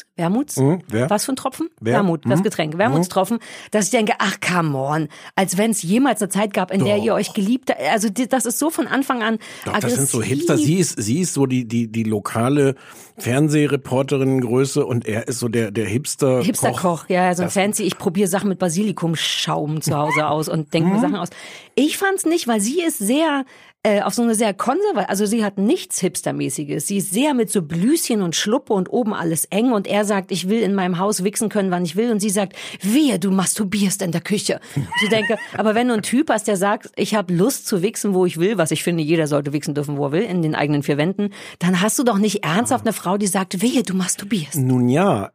Was für ein Tropfen? Wermut, das Getränk, Wermutstropfen, dass ich denke, ach come on, als wenn es jemals eine Zeit gab, in der ihr euch geliebt habt. Also das ist so von Anfang an aggressiv. Das sind so Hipster. Sie ist so die lokale Fernsehreporterin-Größe und er ist so der Hipster-Koch. Hipster-Koch, ja, so ein Fancy. Ich probiere Sachen mit Basilikumschaum zu Hause aus und denke mir Sachen aus. Ich fand's nicht, weil sie ist sehr auf so eine sehr konservative, also sie hat nichts Hipstermäßiges. Sie ist sehr mit so Blüschen und Schluppe und oben alles eng und er sagt, ich will in meinem Haus wichsen können, wann ich will und sie sagt, wehe, du masturbierst in der Küche. Ich denke, aber wenn du einen Typ hast, der sagt, ich habe Lust zu wichsen, wo ich will, was ich finde, jeder sollte wichsen dürfen, wo er will, in den eigenen 4 Wänden, dann hast du doch nicht ernsthaft eine Frau, die sagt, wehe, du masturbierst. Nun ja,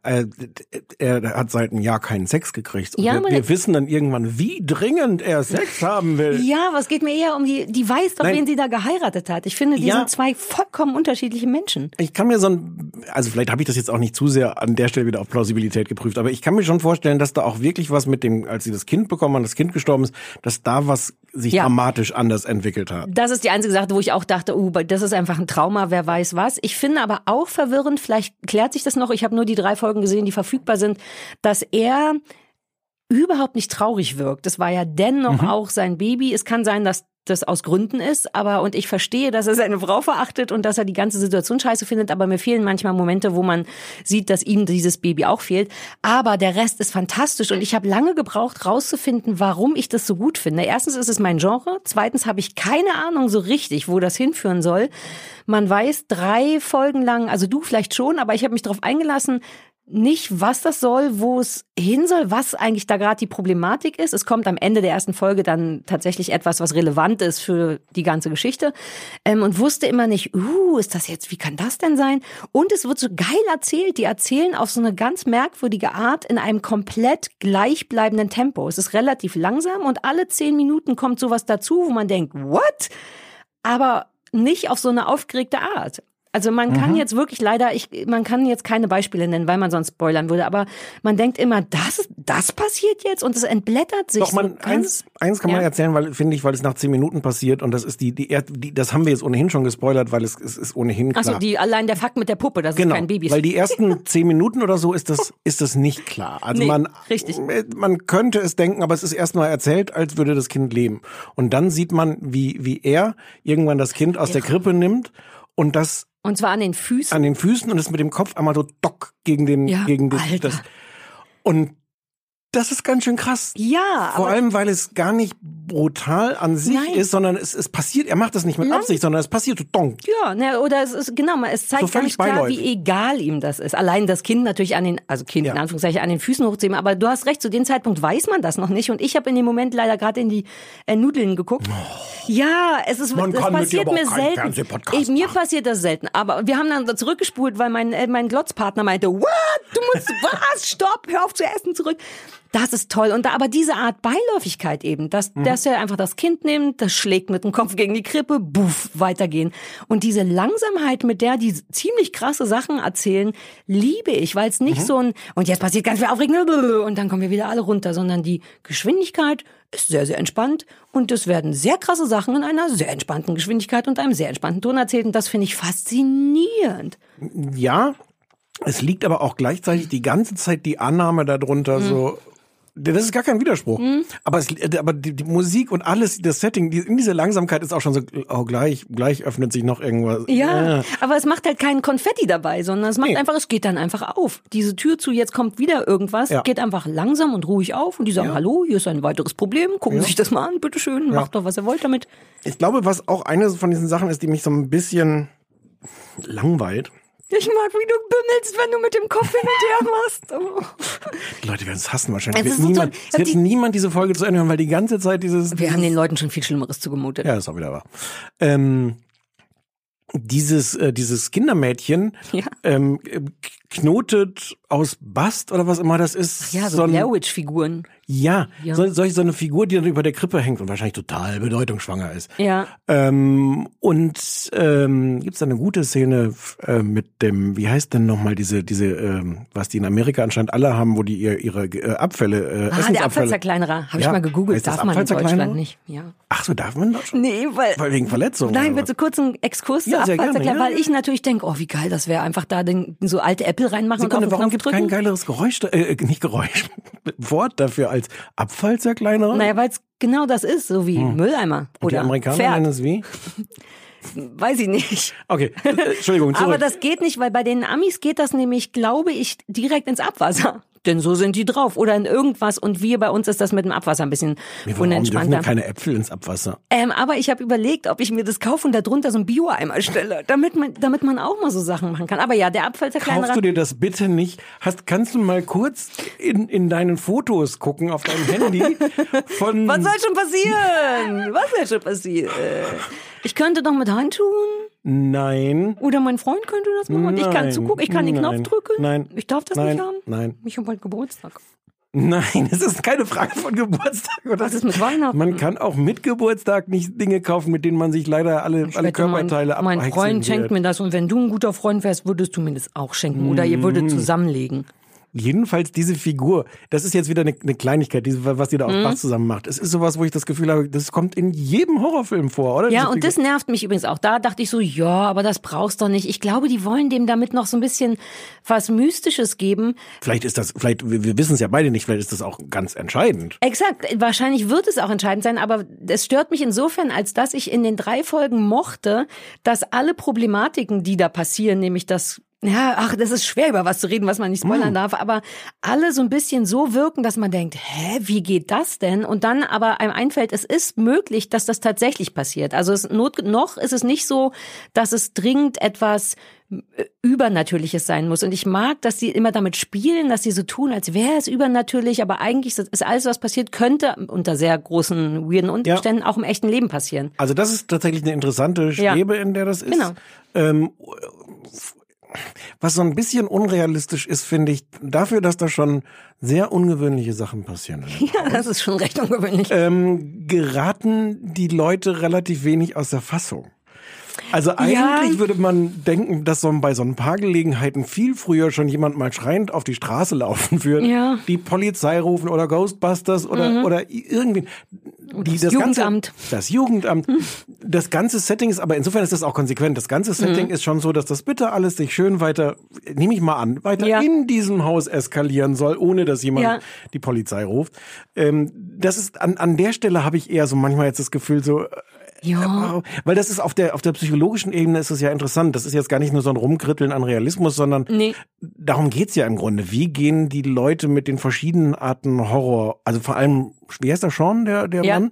er hat seit einem Jahr keinen Sex gekriegt. Und ja, wir wissen dann irgendwann, wie dringend er Sex haben will. Ja, aber es geht mir eher um die weiß doch, wen sie da geheiratet hat. Ich finde, die sind 2 vollkommen unterschiedliche Menschen. Ich kann mir also vielleicht habe ich das jetzt auch nicht zu sehr an der Stelle wieder auf Plausibilität geprüft, aber ich kann mir schon vorstellen, dass da auch wirklich was mit dem, als sie das Kind bekommen haben, das Kind gestorben ist, dass da was sich dramatisch anders entwickelt hat. Das ist die einzige Sache, wo ich auch dachte, das ist einfach ein Trauma, wer weiß was. Ich finde aber auch verwirrend, vielleicht klärt sich das noch, ich habe nur die 3 Folgen gesehen, die verfügbar sind, dass er überhaupt nicht traurig wirkt. Das war ja dennoch auch sein Baby. Es kann sein, dass das aus Gründen ist, und ich verstehe, dass er seine Frau verachtet und dass er die ganze Situation scheiße findet, aber mir fehlen manchmal Momente, wo man sieht, dass ihm dieses Baby auch fehlt. Aber der Rest ist fantastisch und ich habe lange gebraucht, rauszufinden, warum ich das so gut finde. Erstens ist es mein Genre, zweitens habe ich keine Ahnung so richtig, wo das hinführen soll. Man weiß 3 Folgen lang, also du vielleicht schon, aber ich habe mich darauf eingelassen, nicht, was das soll, wo es hin soll, was eigentlich da gerade die Problematik ist. Es kommt am Ende der ersten Folge dann tatsächlich etwas, was relevant ist für die ganze Geschichte. Und wusste immer nicht, ist das jetzt, wie kann das denn sein? Und es wird so geil erzählt. Die erzählen auf so eine ganz merkwürdige Art in einem komplett gleichbleibenden Tempo. Es ist relativ langsam und alle 10 Minuten kommt sowas dazu, wo man denkt, what? Aber nicht auf so eine aufgeregte Art. Also man kann jetzt wirklich man kann jetzt keine Beispiele nennen, weil man sonst spoilern würde, aber man denkt immer, das passiert jetzt und es entblättert sich. Doch, eins kann man erzählen, weil es nach 10 Minuten passiert und das ist das haben wir jetzt ohnehin schon gespoilert, weil es ist ohnehin klar. Achso, allein der Fakt mit der Puppe, dass es kein Baby ist. Weil die ersten 10 Minuten oder so ist das nicht klar. Also richtig. Man könnte es denken, aber es ist erstmal erzählt, als würde das Kind leben. Und dann sieht man, wie er irgendwann das Kind aus der Krippe nimmt und zwar an den Füßen. An den Füßen und es mit dem Kopf einmal so gegen das. Und das ist ganz schön krass. Ja. Vor allem, weil es gar nicht brutal an sich ist, sondern es passiert, er macht das nicht mit Absicht, sondern es passiert so donk. Ja, oder es zeigt so ganz klar, wie egal ihm das ist. Allein das Kind natürlich in Anführungszeichen an den Füßen hochzuheben, aber du hast recht, zu dem Zeitpunkt weiß man das noch nicht und ich habe in dem Moment leider gerade in die Nudeln geguckt. Ja, das passiert mir selten. Mir passiert das selten, aber wir haben dann zurückgespult, weil mein Glotzpartner meinte, what? Du musst, was? Stopp, hör auf zu essen, zurück. Das ist toll. Aber diese Art Beiläufigkeit eben, dass er einfach das Kind nimmt, das schlägt mit dem Kopf gegen die Krippe, buff, weitergehen. Und diese Langsamkeit, mit der die ziemlich krasse Sachen erzählen, liebe ich, weil es nicht so und jetzt passiert ganz viel Aufregend und dann kommen wir wieder alle runter, sondern die Geschwindigkeit ist sehr, sehr entspannt und es werden sehr krasse Sachen in einer sehr entspannten Geschwindigkeit und einem sehr entspannten Ton erzählt und das finde ich faszinierend. Ja, es liegt aber auch gleichzeitig die ganze Zeit die Annahme darunter so. Das ist gar kein Widerspruch. Aber die Musik und alles, das Setting, in dieser Langsamkeit ist auch schon so, gleich öffnet sich noch irgendwas. Ja, aber es macht halt keinen Konfetti dabei, sondern es macht es geht dann einfach auf. Diese Tür zu, jetzt kommt wieder irgendwas, geht einfach langsam und ruhig auf und die sagen, hallo, hier ist ein weiteres Problem, gucken Sie sich das mal an, bitteschön, macht doch, was ihr wollt damit. Ich glaube, was auch eine von diesen Sachen ist, die mich so ein bisschen langweilt. Ich mag, wie du bimmelst, wenn du mit dem Kopf hin und her machst. Oh. Die Leute werden es hassen wahrscheinlich. Es wird niemand diese Folge zu Ende hören, weil die ganze Zeit Wir haben den Leuten schon viel Schlimmeres zugemutet. Ja, das ist auch wieder wahr. Dieses Kindermädchen knotet aus Bast oder was immer das ist. Ach ja, so Blair Witch-Figuren. Ja. So eine Figur, die dann über der Krippe hängt und wahrscheinlich total bedeutungsschwanger ist. Ja. Gibt's da eine gute Szene mit dem, wie heißt denn nochmal diese, was die in Amerika anscheinend alle haben, wo die ihre Abfälle, Essensabfälle. Der Abfallzerkleinerer. Habe ich mal gegoogelt. Darf man in Deutschland nicht. Ja. Ach so, darf man in Deutschland? Nee, weil wegen Verletzungen. Nein, bitte kurz einen Exkurs zu Abfallzerkleinerer, weil ich natürlich denke, oh, wie geil das wäre, einfach da so alte Äpfel reinmachen Sekunde, und auf den warum Knopf gibt es kein geileres Wort dafür als Abfallzerkleinerer? Naja, weil es genau das ist, so wie Mülleimer oder die Amerikaner Pferd. nennen es wie? Weiß ich nicht. Okay, Entschuldigung, zurück. Aber das geht nicht, weil bei den Amis geht das nämlich, glaube ich, direkt ins Abwasser. Denn so sind die drauf. Oder in irgendwas. Und bei uns ist das mit dem Abwasser ein bisschen unentspannter. Warum keine Äpfel ins Abwasser? Aber ich habe überlegt, ob ich mir das kaufe und da drunter so einen Bio-Eimer stelle, damit man auch mal so Sachen machen kann. Aber ja, der Abfallzerkleinerer... Kaufst du dir das bitte nicht? Kannst du mal kurz in deinen Fotos gucken auf deinem Handy von... Was soll schon passieren? Was soll schon passieren? Ich könnte doch mit Handschuhen... Nein. Oder mein Freund könnte das machen und ich kann zugucken, ich kann den Knopf drücken. Nein. Ich darf das nicht haben? Nein. Ich habe bald Geburtstag. Nein, es ist keine Frage von Geburtstag. Was ist mit Weihnachten? Man kann auch mit Geburtstag nicht Dinge kaufen, mit denen man sich leider alle Körperteile abheizen. Mein Freund schenkt mir das und wenn du ein guter Freund wärst, würdest du mir das auch schenken oder ihr würdet zusammenlegen. Jedenfalls diese Figur, das ist jetzt wieder eine Kleinigkeit, was die da auf Bast zusammen macht. Es ist sowas, wo ich das Gefühl habe, das kommt in jedem Horrorfilm vor, oder? Ja, und das nervt mich übrigens auch. Da dachte ich so, ja, aber das brauchst du nicht. Ich glaube, die wollen dem damit noch so ein bisschen was Mystisches geben. Wir wissen es ja beide nicht, vielleicht ist das auch ganz entscheidend. Exakt, wahrscheinlich wird es auch entscheidend sein, aber es stört mich insofern, als dass ich in den 3 Folgen mochte, dass alle Problematiken, die da passieren, nämlich das ist schwer, über was zu reden, was man nicht spoilern darf, aber alle so ein bisschen so wirken, dass man denkt, wie geht das denn? Und dann aber einem einfällt, es ist möglich, dass das tatsächlich passiert. Also noch ist es nicht so, dass es dringend etwas Übernatürliches sein muss. Und ich mag, dass sie immer damit spielen, dass sie so tun, als wäre es übernatürlich, aber eigentlich ist alles, was passiert, könnte unter sehr großen, weirden Umständen auch im echten Leben passieren. Also das ist tatsächlich eine interessante Schwebe, in der das ist. Genau. Was so ein bisschen unrealistisch ist, finde ich, dafür, dass da schon sehr ungewöhnliche Sachen passieren. Ja, das ist schon recht ungewöhnlich. Geraten die Leute relativ wenig aus der Fassung. Also eigentlich würde man denken, dass bei so ein paar Gelegenheiten viel früher schon jemand mal schreiend auf die Straße laufen würde, die Polizei rufen oder Ghostbusters oder irgendwie. Das Jugendamt. Das Jugendamt. Das ganze Setting ist, aber insofern ist das auch konsequent. Das ganze Setting ist schon so, dass das bitte alles sich schön weiter in diesem Haus eskalieren soll, ohne dass jemand die Polizei ruft. Das ist, an der Stelle habe ich eher so manchmal jetzt das Gefühl so, weil das ist auf der psychologischen Ebene ist es ja interessant. Das ist jetzt gar nicht nur so ein Rumkritteln an Realismus, sondern darum geht's ja im Grunde. Wie gehen die Leute mit den verschiedenen Arten Horror, also vor allem, wie heißt der Sean, der Mann?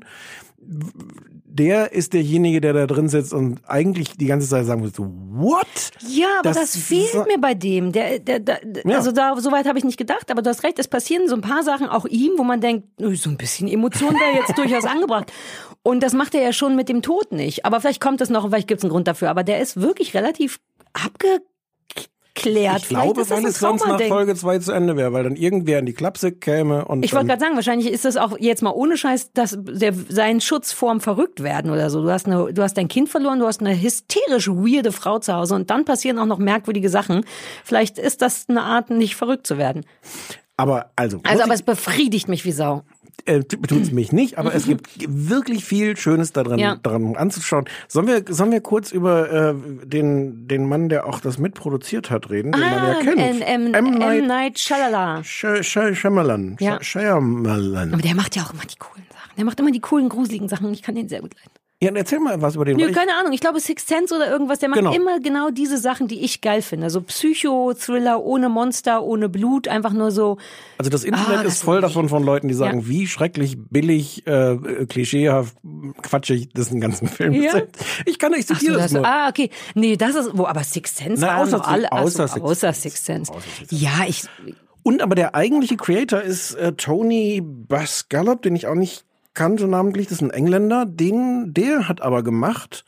Der ist derjenige, der da drin sitzt und eigentlich die ganze Zeit sagen muss, what? Ja, aber das fehlt mir bei dem. Also so weit habe ich nicht gedacht, aber du hast recht, es passieren so ein paar Sachen auch ihm, wo man denkt, so ein bisschen Emotion wäre jetzt durchaus angebracht. Und das macht er ja schon mit dem Tod nicht. Aber vielleicht kommt es noch und vielleicht gibt es einen Grund dafür. Aber der ist wirklich relativ abgeklärt. Ich glaube, weil es sonst nach Folge 2 zu Ende wäre, weil dann irgendwer in die Klapse käme und ich wollte gerade sagen, wahrscheinlich ist das auch jetzt mal ohne Scheiß, dass sein Schutz vorm Verrücktwerden oder so. Du hast dein Kind verloren, du hast eine hysterisch weirde Frau zu Hause und dann passieren auch noch merkwürdige Sachen. Vielleicht ist das eine Art, nicht verrückt zu werden. Aber aber es befriedigt mich wie Sau. Tut's mich nicht, aber es gibt wirklich viel Schönes daran anzuschauen. Sollen wir kurz über den Mann, der auch das mitproduziert hat, reden, den man ja kennt? M. Night Shyamalan. Shyamalan. Shyamalan. Aber der macht ja auch immer die coolen Sachen. Der macht immer die coolen, gruseligen Sachen. Ich kann den sehr gut leiden. Ja, erzähl mal was über den. Keine Ahnung. Ich glaube Sixth Sense oder irgendwas. Der macht immer genau diese Sachen, die ich geil finde. So Psycho-Thriller ohne Monster, ohne Blut, einfach nur so. Also das Internet ist voll davon von Leuten, die sagen, wie schrecklich, billig, klischeehaft, quatschig das den ganzen Film ist. Ich zitiere das nur. Okay. Nee, das ist, aber Sixth Sense waren doch alle. Außer Sixth Sense. Ja, Und aber der eigentliche Creator ist Tony Basgallop, den ich auch nicht kannte namentlich, das ist ein Engländer, der hat aber gemacht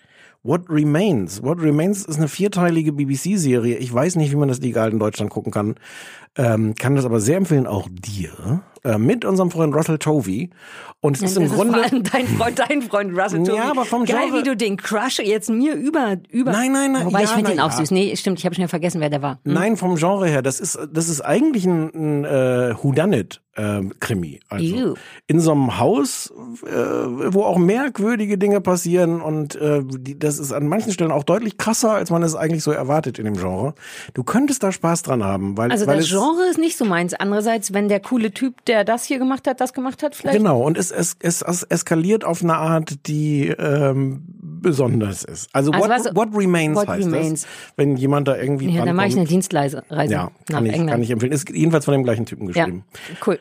What Remains. What Remains ist eine 4-teilige BBC-Serie. Ich weiß nicht, wie man das legal in Deutschland gucken kann. Kann das aber sehr empfehlen, auch dir. Mit unserem Freund Russell Tovey. Und es ist im Grunde... Vor allem dein Freund Russell Tovey. Ja, aber vom Genre... Geil, wie du den Crush jetzt mir über... Nein. Wobei, ich finde ihn auch ja. süß. Nee, stimmt, ich habe schnell vergessen, wer der war. Nein, vom Genre her. Das ist eigentlich ein Whodunit. Krimi. Also in so einem Haus, wo auch merkwürdige Dinge passieren und das ist an manchen Stellen auch deutlich krasser, als man es eigentlich so erwartet in dem Genre. Du könntest da Spaß dran haben. Weil das Genre ist nicht so meins. Andererseits, wenn der coole Typ, der das hier gemacht hat, das gemacht hat, vielleicht... Genau, und es eskaliert auf eine Art, die besonders ist. Also what Remains heißt das. Wenn jemand da irgendwie Ja, dann mache ich eine Dienstreise ja, nach England. Kann ich empfehlen. Ist jedenfalls von dem gleichen Typen geschrieben. Ja, cool.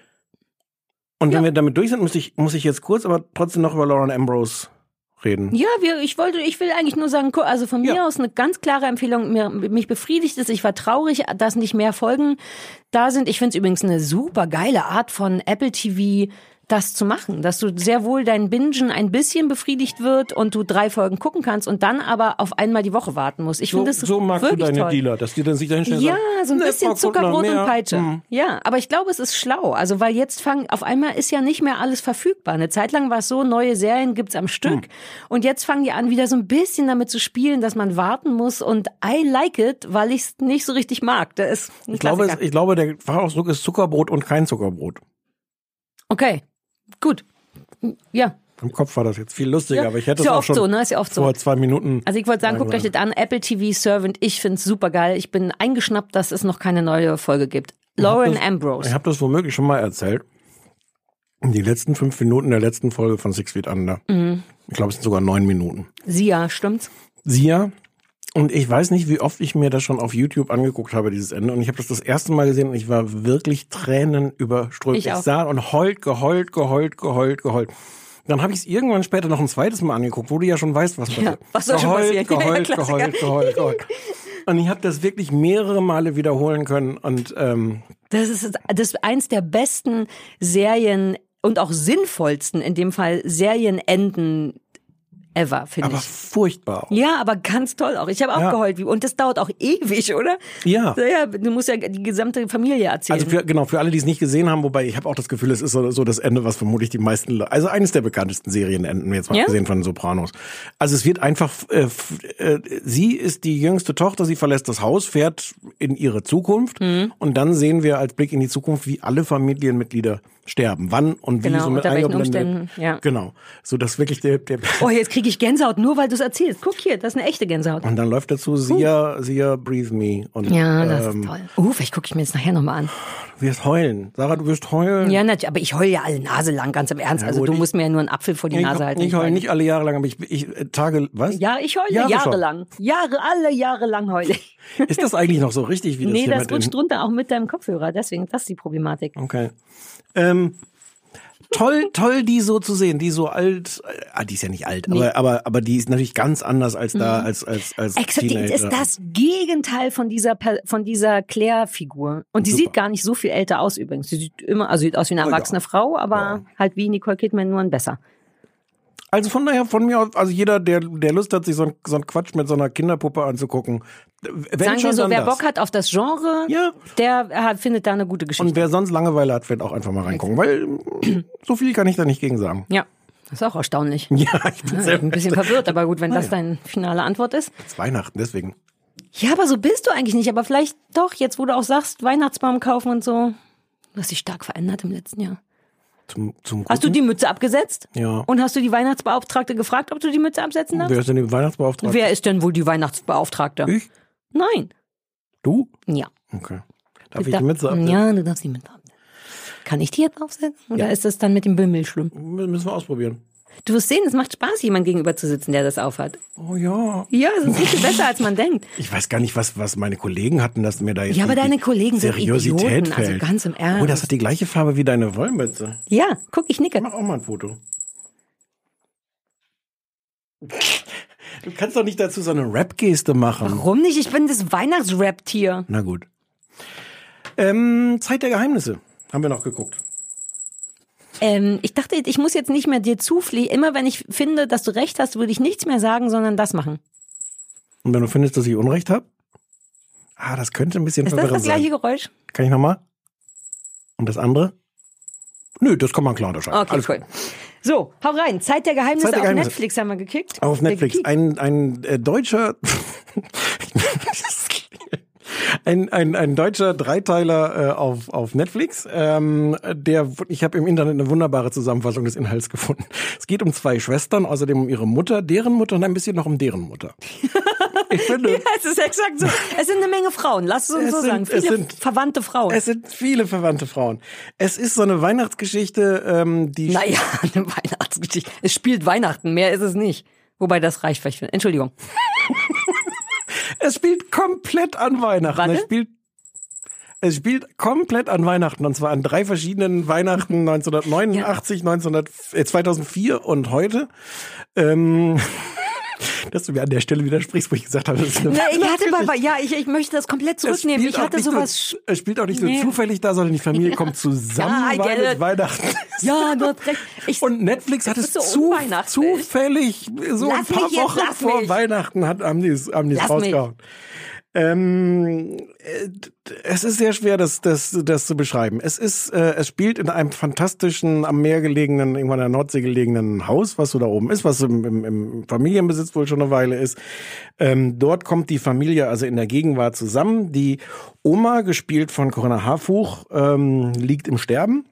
Und wenn wir damit durch sind, muss ich jetzt kurz, aber trotzdem noch über Lauren Ambrose reden. Ja, ich will eigentlich nur sagen, also von mir aus eine ganz klare Empfehlung. Mich befriedigt es. Ich war traurig, dass nicht mehr Folgen da sind. Ich finde es übrigens eine super geile Art von Apple TV, das zu machen, dass du sehr wohl dein Bingen ein bisschen befriedigt wird und du 3 Folgen gucken kannst und dann aber auf einmal die Woche warten musst. Ich finde das so magst wirklich du deine toll. Dealer, dass die dann sich dahin stellen Ja, sagen, so ein bisschen Zuckerbrot und Peitsche. Mhm. Ja, aber ich glaube, es ist schlau. Also, weil jetzt auf einmal ist ja nicht mehr alles verfügbar. Eine Zeit lang war es so, neue Serien gibt's am Stück. Und jetzt fangen die an, wieder so ein bisschen damit zu spielen, dass man warten muss. Und I like it, weil ich es nicht so richtig mag. Das ist ein Klassiker. Ich glaube, der Fachausdruck ist Zuckerbrot und kein Zuckerbrot. Okay, gut. Ja. Im Kopf war das jetzt viel lustiger, aber ich hätte es ja auch oft schon so, ne? Ist ja oft vor so. 2 Minuten. Also ich wollte sagen, guckt euch das an. Apple TV Servant. Ich find's super geil. Ich bin eingeschnappt, dass es noch keine neue Folge gibt. Lauren Ambrose. Ich habe das womöglich schon mal erzählt. Die letzten 5 Minuten der letzten Folge von 6 Feet Under. Mhm. Ich glaube, es sind sogar 9 Minuten. Sia, stimmt's? Sia. Und ich weiß nicht, wie oft ich mir das schon auf YouTube angeguckt habe, dieses Ende. Und ich habe das erste Mal gesehen und ich war wirklich tränenüberströmt. Ich sah und geheult. Dann habe ich es irgendwann später noch ein zweites Mal angeguckt, wo du ja schon weißt, was passiert. Ja, was soll schon passieren? Geheult. Und ich habe das wirklich mehrere Male wiederholen können. Und das ist eins der besten Serien und auch sinnvollsten, in dem Fall Serienenden ever, finde ich. Aber furchtbar. Ja, aber ganz toll auch. Ich habe auch geheult. Und das dauert auch ewig, oder? Ja. Du musst ja die gesamte Familie erzählen. Also für alle, die es nicht gesehen haben, wobei ich habe auch das Gefühl, es ist so das Ende, was vermutlich die meisten, also eines der bekanntesten Serienenden, jetzt mal gesehen von Sopranos. Also es wird einfach, sie ist die jüngste Tochter, sie verlässt das Haus, fährt in ihre Zukunft und dann sehen wir als Blick in die Zukunft, wie alle Familienmitglieder sterben. Wann und wie so mit unter welchen Umständen. Ja. Genau. So dass wirklich der Oh, jetzt kriege ich Gänsehaut, nur weil du es erzählst. Guck hier, das ist eine echte Gänsehaut. Und dann läuft dazu Sia, Breathe Me. Und, ja, das ist toll. Vielleicht gucke ich mir das nachher nochmal an. Du wirst heulen. Sarah, du wirst heulen. Ja, natürlich, aber ich heule ja alle Nase lang, ganz im Ernst. Ja, also du musst mir ja nur einen Apfel vor die Nase halten. Ich heule nicht alle Jahre lang, aber ich Tage, was? Ja, ich heule jahrelang. Alle Jahre lang heule ich. Ist das eigentlich noch so richtig, wie das hier das rutscht runter, auch mit deinem Kopfhörer. Deswegen, das ist die Problematik. Okay. Toll, die so zu sehen, die so alt, die ist ja nicht alt, aber die ist natürlich ganz anders als da, als Exakt, Teenager. Die ist das Gegenteil von dieser Claire-Figur. Und die sieht gar nicht so viel älter aus übrigens. Sie sieht sieht aus wie eine erwachsene Frau, aber halt wie Nicole Kidman, nur ein besser. Also von mir aus, also jeder, der Lust hat, sich so einen Quatsch mit so einer Kinderpuppe anzugucken, sagen wir so, wer Bock hat auf das Genre, der findet da eine gute Geschichte. Und wer sonst Langeweile hat, wird auch einfach mal reingucken, weil so viel kann ich da nicht gegen sagen. Ja, das ist auch erstaunlich. Ja, ich bin sehr ein bisschen verwirrt, aber gut, wenn das deine finale Antwort ist. Es ist Weihnachten, deswegen. Ja, aber so bist du eigentlich nicht, aber vielleicht doch, jetzt wo du auch sagst, Weihnachtsbaum kaufen und so. Du hast dich stark verändert im letzten Jahr. Hast du die Mütze abgesetzt? Ja. Und hast du die Weihnachtsbeauftragte gefragt, ob du die Mütze absetzen darfst? Wer ist denn die Weihnachtsbeauftragte? Wer ist denn wohl die Weihnachtsbeauftragte? Ich? Nein. Du? Ja. Okay. Darf ich die Mütze absetzen? Ja, du darfst die Mütze absetzen. Kann ich die jetzt aufsetzen? Oder ist das dann mit dem Bimmel schlimm? Müssen wir ausprobieren. Du wirst sehen, es macht Spaß, jemand gegenüber zu sitzen, der das aufhat. Oh ja. Ja, das ist viel besser, als man denkt. Ich weiß gar nicht, was meine Kollegen hatten, dass mir da jetzt aber deine Kollegen sind Seriosität Idioten, fällt. also ganz im Ernst. Oh, das hat die gleiche Farbe wie deine Wollmütze. Ja, guck, ich nicke. Mach auch mal ein Foto. Du kannst doch nicht dazu so eine Rap-Geste machen. Warum nicht? Ich bin das Weihnachtsrap-Tier. Na gut. Zeit der Geheimnisse haben wir noch geguckt. Ich dachte, ich muss jetzt nicht mehr dir zufliehen. Immer wenn ich finde, dass du recht hast, würde ich nichts mehr sagen, sondern das machen. Und wenn du findest, dass ich Unrecht habe? Das könnte ein bisschen verwirrend sein. Ist das das gleiche Geräusch? Kann ich nochmal? Und das andere? Nö, das kann man klar unterscheiden. Okay, cool. So, hau rein. Zeit der Geheimnisse auf Netflix haben wir gekickt. Auf Netflix. Ein deutscher... Ein deutscher Dreiteiler auf Netflix. Ich habe im Internet eine wunderbare Zusammenfassung des Inhalts gefunden. Es geht um 2 Schwestern, außerdem um ihre Mutter, deren Mutter und ein bisschen noch um deren Mutter. Ich finde, ja, es ist exakt so. Es sind eine Menge Frauen, lass es uns so sagen. Viele verwandte Frauen. Es sind viele verwandte Frauen. Es ist so eine Weihnachtsgeschichte, die... Naja, eine Weihnachtsgeschichte. Es spielt Weihnachten, mehr ist es nicht. Wobei das reicht vielleicht. Entschuldigung. Es spielt komplett an Weihnachten. Warte? Es spielt komplett an Weihnachten. Und zwar an 3 verschiedenen Weihnachten, 1989, 2004 und heute. Dass du mir an der Stelle widersprichst, wo ich gesagt habe, das ist eine ich möchte das komplett zurücknehmen. Ich hatte sowas. Es spielt auch nicht so zufällig da, sondern die Familie kommt zusammen, weil es Weihnachten ist. Ja, du hast recht. Und Netflix hat es zufällig so ein paar Wochen vor Weihnachten haben die es rausgehauen. Es ist sehr schwer, das zu beschreiben. Es spielt in einem fantastischen, am Meer gelegenen, irgendwann an der Nordsee gelegenen Haus, was so da oben ist, was im Familienbesitz wohl schon eine Weile ist. Dort kommt die Familie also in der Gegenwart zusammen. Die Oma, gespielt von Corinna Harfuch, liegt im Sterben.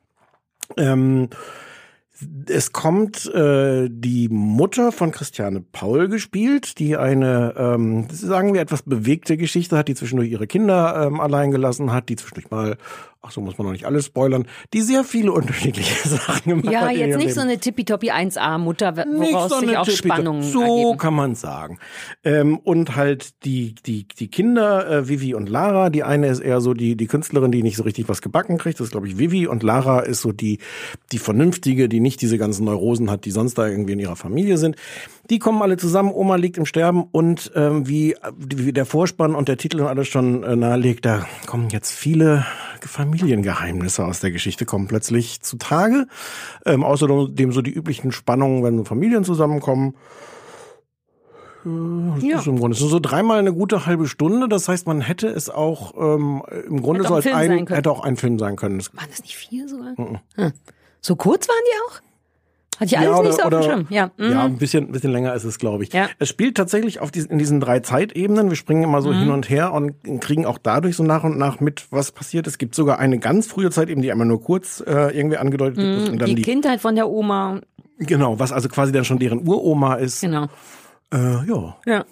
Es kommt die Mutter von Christiane Paul gespielt, die eine, sagen wir, etwas bewegte Geschichte hat, die zwischendurch ihre Kinder allein gelassen hat, die zwischendurch mal, so muss man noch nicht alles spoilern, die sehr viele unterschiedliche Sachen gemacht hat. Ja, jetzt nicht so eine tippitoppi 1A-Mutter, woraus so sich auch Spannungen so ergeben. Kann man sagen. Und halt die Kinder, Vivi und Lara, die eine ist eher so die Künstlerin, die nicht so richtig was gebacken kriegt, das ist glaube ich Vivi, und Lara ist so die Vernünftige, die nicht diese ganzen Neurosen hat, die sonst da irgendwie in ihrer Familie sind. Die kommen alle zusammen, Oma liegt im Sterben und wie der Vorspann und der Titel und alles schon nahelegt, da kommen jetzt viele Familiengeheimnisse aus der Geschichte kommen plötzlich zutage. Außerdem so die üblichen Spannungen, wenn Familien zusammenkommen. Das ist im Grunde. Es ist so 3-mal eine gute halbe Stunde. Das heißt, man hätte es auch im Grunde so als hätte auch ein Film sein können. Waren das nicht 4 sogar? So kurz waren die auch? Hatte ich alles nicht so auf dem Schirm? Ja, ein bisschen länger ist es, glaube ich. Ja. Es spielt tatsächlich in diesen 3 Zeitebenen. Wir springen immer so hin und her und kriegen auch dadurch so nach und nach mit, was passiert. Es gibt sogar eine ganz frühe Zeitebene, die einmal nur kurz irgendwie angedeutet wird. Und dann die Kindheit von der Oma. Genau, was also quasi dann schon deren Uroma ist. Genau. Ja.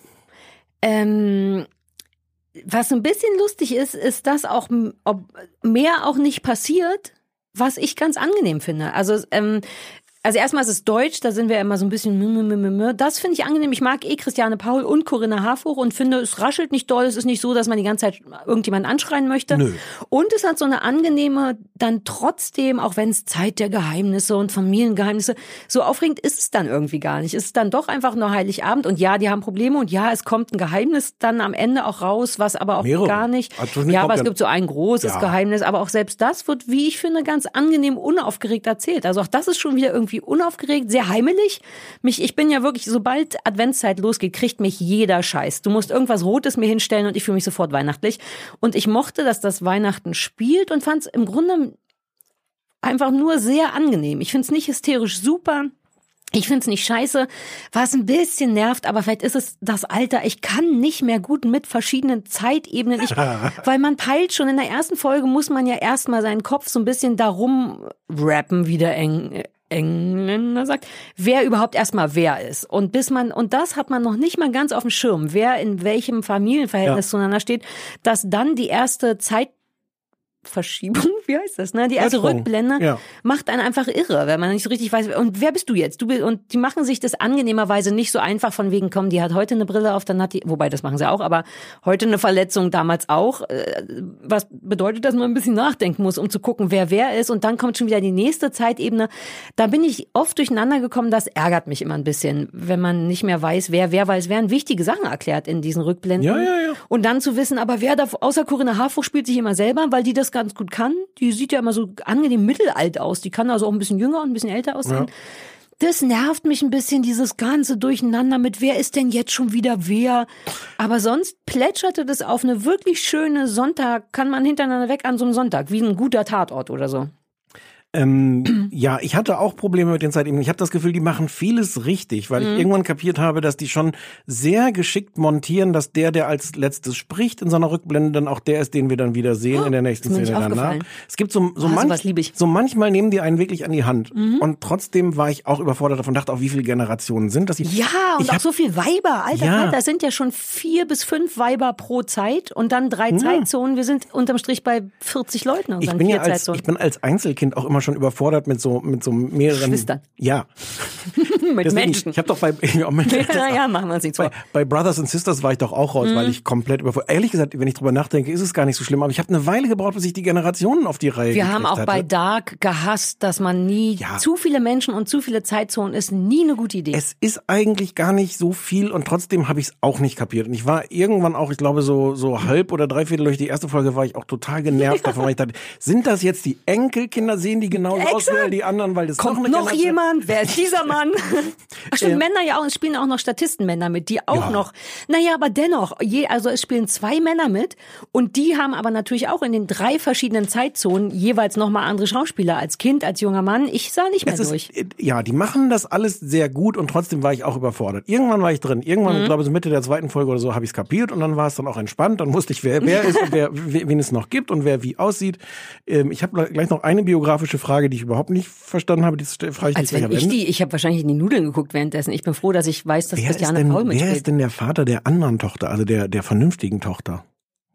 Was ein bisschen lustig ist, dass auch mehr auch nicht passiert, was ich ganz angenehm finde. Also erstmal ist es Deutsch, da sind wir immer so ein bisschen das finde ich angenehm. Ich mag Christiane Paul und Corinna Harfuch und finde, es raschelt nicht doll. Es ist nicht so, dass man die ganze Zeit irgendjemanden anschreien möchte. Nö. Und es hat so eine angenehme, dann trotzdem, auch wenn es Zeit der Geheimnisse und Familiengeheimnisse, so aufregend ist es dann irgendwie gar nicht. Es ist dann doch einfach nur Heiligabend und ja, die haben Probleme und ja, es kommt ein Geheimnis dann am Ende auch raus, was aber auch gar nicht. Aber es gibt so ein großes Geheimnis, aber auch selbst das wird, wie ich finde, ganz angenehm unaufgeregt erzählt. Also auch das ist schon wieder irgendwie unaufgeregt, sehr heimelig. Ich bin ja wirklich, sobald Adventszeit losgeht, kriegt mich jeder Scheiß. Du musst irgendwas Rotes mir hinstellen und ich fühle mich sofort weihnachtlich. Und ich mochte, dass das Weihnachten spielt und fand es im Grunde einfach nur sehr angenehm. Ich finde es nicht hysterisch super. Ich find's nicht scheiße, was ein bisschen nervt, aber vielleicht ist es das Alter. Ich kann nicht mehr gut mit verschiedenen Zeitebenen. Weil man peilt schon, in der ersten Folge muss man ja erstmal seinen Kopf so ein bisschen darum rappen, wie der Engländer sagt, wer überhaupt erstmal wer ist. Und das hat man noch nicht mal ganz auf dem Schirm, wer in welchem Familienverhältnis zueinander steht, dass dann die erste Zeitverschiebung, wie heißt das, ne? Die erste Rückblende macht einen einfach irre, wenn man nicht so richtig weiß, und wer bist du jetzt? Und die machen sich das angenehmerweise nicht so einfach von wegen, komm, die hat heute eine Brille auf, dann hat die, wobei das machen sie auch, aber heute eine Verletzung, damals auch. Was bedeutet, dass man ein bisschen nachdenken muss, um zu gucken, wer ist, und dann kommt schon wieder die nächste Zeitebene. Da bin ich oft durcheinander gekommen, das ärgert mich immer ein bisschen, wenn man nicht mehr weiß, weil es werden wichtige Sachen erklärt in diesen Rückblenden. Ja. Und dann zu wissen, aber wer da, außer Corinna Harfuch spielt sich immer selber, weil die das ganz gut kann. Die sieht ja immer so angenehm mittelalt aus. Die kann also auch ein bisschen jünger und ein bisschen älter aussehen. Das nervt mich ein bisschen, dieses ganze Durcheinander mit wer ist denn jetzt schon wieder wer. Aber sonst plätscherte das auf eine wirklich schöne Sonntag, kann man hintereinander weg an so einem Sonntag, wie ein guter Tatort oder so. Ja, ich hatte auch Probleme mit den Zeitebenen. Ich habe das Gefühl, die machen vieles richtig, weil ich irgendwann kapiert habe, dass die schon sehr geschickt montieren, dass der als letztes spricht in so einer Rückblende, dann auch der ist, den wir dann wieder sehen in der nächsten Szene danach. Es gibt so manchmal nehmen die einen wirklich an die Hand. Und trotzdem war ich auch überfordert davon, dachte auch, wie viele Generationen sind das? Auch so viel Weiber. Alter, das sind ja schon 4 bis 5 Weiber pro Zeit und dann 3 Zeitzonen. Wir sind unterm Strich bei 40 Leuten und dann 4 Zeitzonen. Ich bin als Einzelkind auch immer schon überfordert mit so mehreren Geschwistern. Ja. mit Deswegen, Menschen. Ich habe doch machen wir uns nichts vor. Bei Brothers and Sisters war ich doch auch raus, weil ich komplett überfordert. Ehrlich gesagt, wenn ich drüber nachdenke, ist es gar nicht so schlimm. Aber ich habe eine Weile gebraucht, bis ich die Generationen auf die Reihe gekriegt hatte. Wir haben auch bei Dark gehasst, dass man nie zu viele Menschen und zu viele Zeitzonen ist nie eine gute Idee. Es ist eigentlich gar nicht so viel und trotzdem habe ich es auch nicht kapiert. Und ich war irgendwann auch, ich glaube so halb oder dreiviertel durch die erste Folge war ich auch total genervt davon, weil ich dachte, sind das jetzt die Enkelkinder, sehen die genauso aus wie die anderen, weil das kommt noch jemand, wer ist dieser Mann? Ach stimmt, Männer ja auch, es spielen auch noch Statistenmänner mit, die auch noch, aber dennoch, also es spielen 2 Männer mit und die haben aber natürlich auch in den 3 verschiedenen Zeitzonen jeweils nochmal andere Schauspieler, als Kind, als junger Mann, ich sah nicht mehr durch. Ja, die machen das alles sehr gut und trotzdem war ich auch überfordert. Irgendwann war ich drin, ich glaube so Mitte der 2. Folge oder so habe ich es kapiert und dann war es dann auch entspannt, dann wusste ich, wer ist und wen es noch gibt und wer wie aussieht. Ich habe gleich noch eine biografische Frage, die ich überhaupt nicht verstanden habe, die frage ich gleich am Ende. Ich habe wahrscheinlich in die Nudeln geguckt währenddessen. Ich bin froh, dass ich weiß, dass Christiane Paul mitspielt. Wer ist denn der Vater der anderen Tochter, also der vernünftigen Tochter?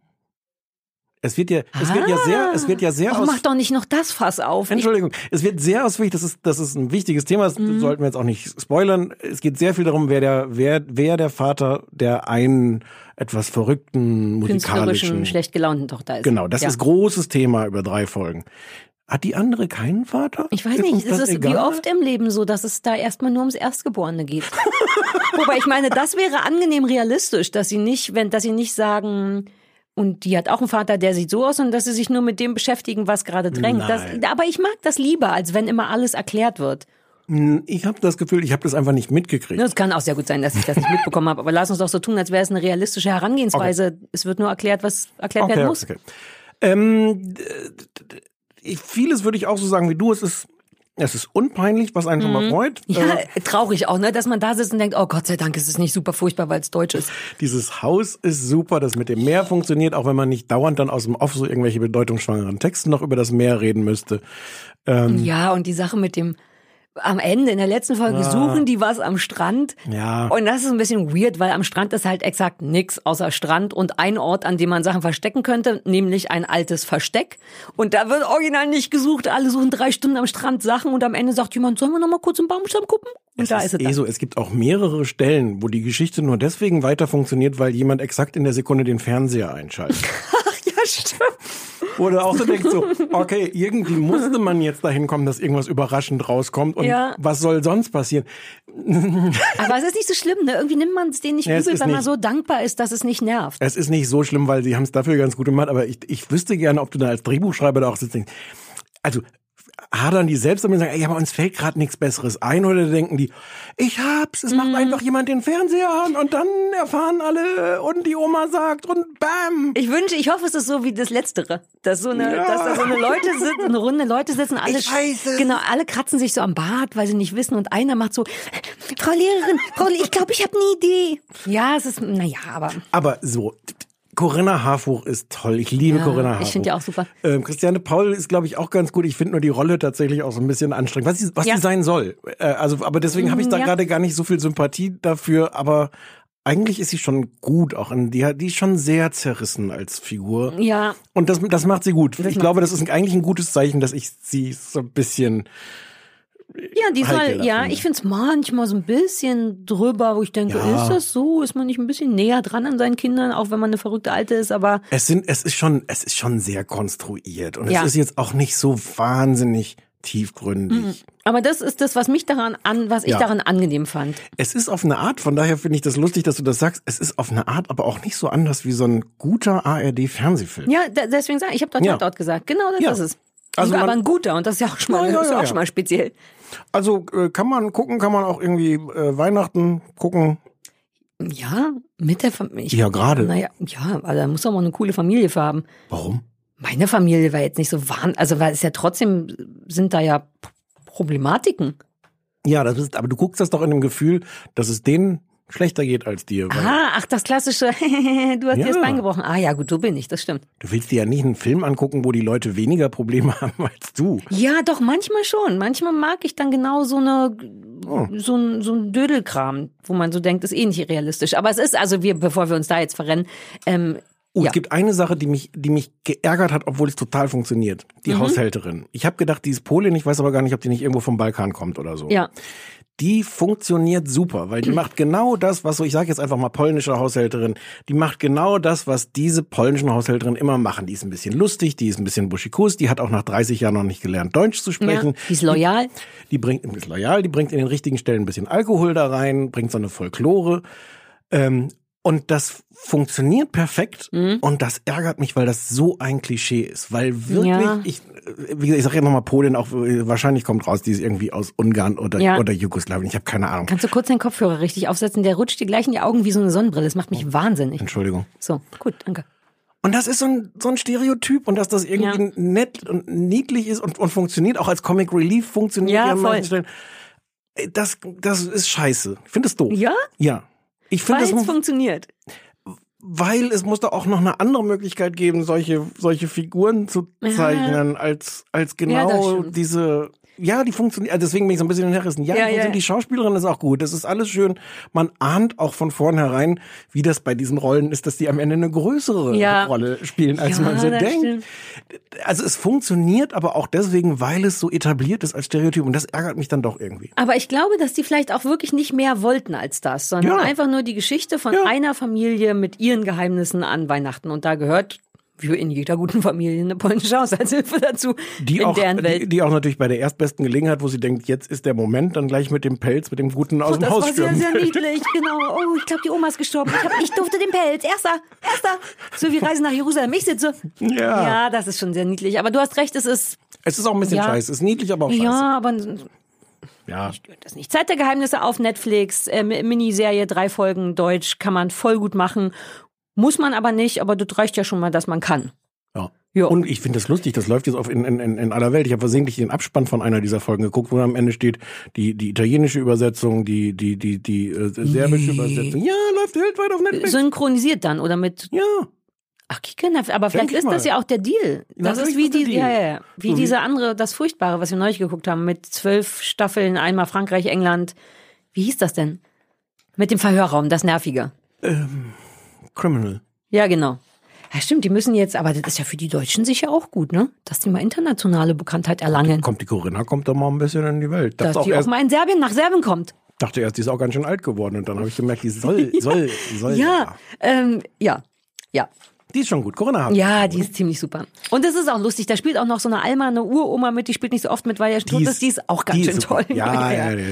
Es wird ja sehr mach doch nicht noch das Fass auf. Entschuldigung, es wird sehr ausführlich, das ist ein wichtiges Thema, das sollten wir jetzt auch nicht spoilern. Es geht sehr viel darum, wer der Vater der einen etwas verrückten, musikalischen, schlecht gelaunten Tochter ist. Genau, das ist großes Thema über 3 Folgen. Hat die andere keinen Vater? Ich weiß nicht, es ist wie oft im Leben so, dass es da erstmal nur ums Erstgeborene geht. Wobei ich meine, das wäre angenehm realistisch, dass sie nicht sagen, und die hat auch einen Vater, der sieht so aus, und dass sie sich nur mit dem beschäftigen, was gerade drängt. Aber ich mag das lieber, als wenn immer alles erklärt wird. Ich habe das Gefühl, ich habe das einfach nicht mitgekriegt. Es kann auch sehr gut sein, dass ich das nicht mitbekommen habe. Aber lass uns doch so tun, als wäre es eine realistische Herangehensweise. Okay. Es wird nur erklärt, was erklärt werden muss. Okay. Vieles würde ich auch so sagen wie du. Es ist unpeinlich, was einen schon mal freut. Ja, traurig auch, ne, dass man da sitzt und denkt, oh Gott sei Dank, ist es nicht super furchtbar, weil es deutsch ist. Dieses Haus ist super, das mit dem Meer funktioniert, auch wenn man nicht dauernd dann aus dem Off so irgendwelche bedeutungsschwangeren Texte noch über das Meer reden müsste. Ja, und die Sache mit dem am Ende, in der letzten Folge, suchen die was am Strand. Ja. Und das ist ein bisschen weird, weil am Strand ist halt exakt nix außer Strand und ein Ort, an dem man Sachen verstecken könnte, nämlich ein altes Versteck. Und da wird original nicht gesucht. Alle suchen 3 Stunden am Strand Sachen und am Ende sagt jemand, sollen wir noch mal kurz im Baumstamm gucken? Und da ist es so. Es gibt auch mehrere Stellen, wo die Geschichte nur deswegen weiter funktioniert, weil jemand exakt in der Sekunde den Fernseher einschaltet. Ach ja, stimmt. Wo du auch so denkst, okay, irgendwie musste man jetzt dahin kommen, dass irgendwas überraschend rauskommt und was soll sonst passieren? Aber es ist nicht so schlimm, ne? Irgendwie nimmt man es denen nicht übel, wenn man so dankbar ist, dass es nicht nervt. Es ist nicht so schlimm, weil sie haben es dafür ganz gut gemacht, aber ich wüsste gerne, ob du da als Drehbuchschreiber da auch sitzt. Also hadern die selbst damit und sagen, aber uns fällt gerade nichts Besseres ein, oder denken die, es macht einfach jemand den Fernseher an und dann erfahren alle und die Oma sagt und bam. Ich hoffe, es ist so wie das Letztere, dass da so eine Leute sitzen, eine Runde Leute sitzen, alle, alle kratzen sich so am Bart, weil sie nicht wissen und einer macht so, Frau Lehrerin, ich glaube, ich habe eine Idee. Ja, es ist, aber so, Corinna Harfouch ist toll. Ich liebe Corinna Harfouch. Ich finde die auch super. Christiane Paul ist, glaube ich, auch ganz gut. Ich finde nur die Rolle tatsächlich auch so ein bisschen anstrengend. Was die sein soll. Aber deswegen habe ich da gerade gar nicht so viel Sympathie dafür. Aber eigentlich ist sie schon gut. Auch die ist schon sehr zerrissen als Figur. Ja. Und das macht sie gut. Ich glaube, das ist eigentlich ein gutes Zeichen, dass ich sie so ein bisschen... Ja, ich find's manchmal so ein bisschen drüber, wo ich denke, ist das so? Ist man nicht ein bisschen näher dran an seinen Kindern, auch wenn man eine verrückte Alte ist, aber... Es ist schon sehr konstruiert und es ist jetzt auch nicht so wahnsinnig tiefgründig. Aber das ist das, was ich daran angenehm fand. Es ist auf eine Art, von daher finde ich das lustig, dass du das sagst, es ist auf eine Art, aber auch nicht so anders wie so ein guter ARD-Fernsehfilm. Ja, deswegen sage ich habe dort gesagt, genau das ist es. Also aber ein guter, und das ist ja auch schon mal, schon mal speziell. Also kann man gucken, kann man auch irgendwie Weihnachten gucken. Ja, mit der Familie. Ja, gerade. Naja, ja, aber da muss auch mal eine coole Familie für haben. Warum? Meine Familie war jetzt nicht so also weil es ja trotzdem, sind da ja Problematiken. Ja, aber du guckst das doch in dem Gefühl, dass es denen schlechter geht als dir. Ach, das klassische, du hast dir das Bein gebrochen. Ah ja, gut, so bin ich, das stimmt. Du willst dir ja nicht einen Film angucken, wo die Leute weniger Probleme haben als du. Ja, doch, manchmal schon. Manchmal mag ich dann genau so ein Dödelkram, wo man so denkt, ist eh nicht realistisch. Aber es ist, also bevor wir uns da jetzt verrennen, Es gibt eine Sache, die mich geärgert hat, obwohl es total funktioniert. Die Haushälterin. Ich habe gedacht, die ist Polin, ich weiß aber gar nicht, ob die nicht irgendwo vom Balkan kommt oder so. Ja. Die funktioniert super, weil die macht genau das, was so, ich sage jetzt einfach mal polnische Haushälterin, die macht genau das, was diese polnischen Haushälterinnen immer machen. Die ist ein bisschen lustig, die ist ein bisschen buschikus, die hat auch nach 30 Jahren noch nicht gelernt, Deutsch zu sprechen. Ja, die ist loyal. Die bringt in den richtigen Stellen ein bisschen Alkohol da rein, bringt so eine Folklore. Und das funktioniert perfekt und das ärgert mich, weil das so ein Klischee ist. Weil wirklich, ich sag ja nochmal Polin, auch wahrscheinlich kommt raus, die ist irgendwie aus Ungarn oder Jugoslawien, ich habe keine Ahnung. Kannst du kurz deinen Kopfhörer richtig aufsetzen? Der rutscht dir gleich in die Augen wie so eine Sonnenbrille. Das macht mich wahnsinnig. Entschuldigung. So, gut, danke. Und das ist so ein Stereotyp und dass das irgendwie nett und niedlich ist und funktioniert, auch als Comic Relief funktioniert an manchen Stellen. Das ist scheiße. Ich finde es doof. Ja? Ja. Ich finde, es funktioniert. Weil es muss doch auch noch eine andere Möglichkeit geben, solche Figuren zu zeichnen, als genau diese. Ja, die funktionieren. Also deswegen bin ich so ein bisschen hinterrissen. Die Schauspielerin ist auch gut. Das ist alles schön. Man ahnt auch von vornherein, wie das bei diesen Rollen ist, dass die am Ende eine größere Rolle spielen, als man so denkt. Stimmt. Also es funktioniert aber auch deswegen, weil es so etabliert ist als Stereotyp. Und das ärgert mich dann doch irgendwie. Aber ich glaube, dass die vielleicht auch wirklich nicht mehr wollten als das, sondern einfach nur die Geschichte von einer Familie mit ihren Geheimnissen an Weihnachten. Und da gehört wie in jeder guten Familie eine polnische Haushaltshilfe dazu, deren Welt. Die auch natürlich bei der erstbesten Gelegenheit, wo sie denkt, jetzt ist der Moment, dann gleich mit dem Pelz, mit dem Guten aus dem Haus stürmen. Das war sehr, sehr niedlich, genau. Oh, ich glaube, die Oma ist gestorben. Ich durfte den Pelz. Erster. So wie Reise nach Jerusalem. Ich sitze. Ja, das ist schon sehr niedlich. Aber du hast recht, es ist auch ein bisschen scheiße. Es ist niedlich, aber auch scheiße. Ja, aber stört das nicht. Zeit der Geheimnisse auf Netflix, Miniserie, 3 Folgen, Deutsch, kann man voll gut machen. Muss man aber nicht, aber das reicht ja schon mal, dass man kann. Ja. Und ich finde das lustig, das läuft jetzt in aller Welt. Ich habe versehentlich den Abspann von einer dieser Folgen geguckt, wo am Ende steht, die italienische Übersetzung, die serbische Übersetzung. Ja, läuft weltweit auf Netflix. Synchronisiert dann oder mit? Ja. Ach, aber vielleicht ist das ja auch der Deal. Das ist wie diese andere, das Furchtbare, was wir neulich geguckt haben, mit 12 Staffeln, einmal Frankreich, England. Wie hieß das denn? Mit dem Verhörraum, das Nervige. Criminal. Ja, genau. Ja, stimmt, die müssen jetzt, aber das ist ja für die Deutschen sicher auch gut, ne? Dass die mal internationale Bekanntheit erlangen. Die Corinna kommt doch mal ein bisschen in die Welt. Dass die auch mal nach Serbien kommt. Dachte erst, die ist auch ganz schön alt geworden und dann habe ich gemerkt, die soll. Ja. Die ist schon gut, Corinna. Ja, die ist ziemlich super. Und es ist auch lustig, da spielt auch noch so eine Alma, eine Uroma mit, die spielt nicht so oft mit, weil er tot ist, die ist auch ganz schön toll. Ja,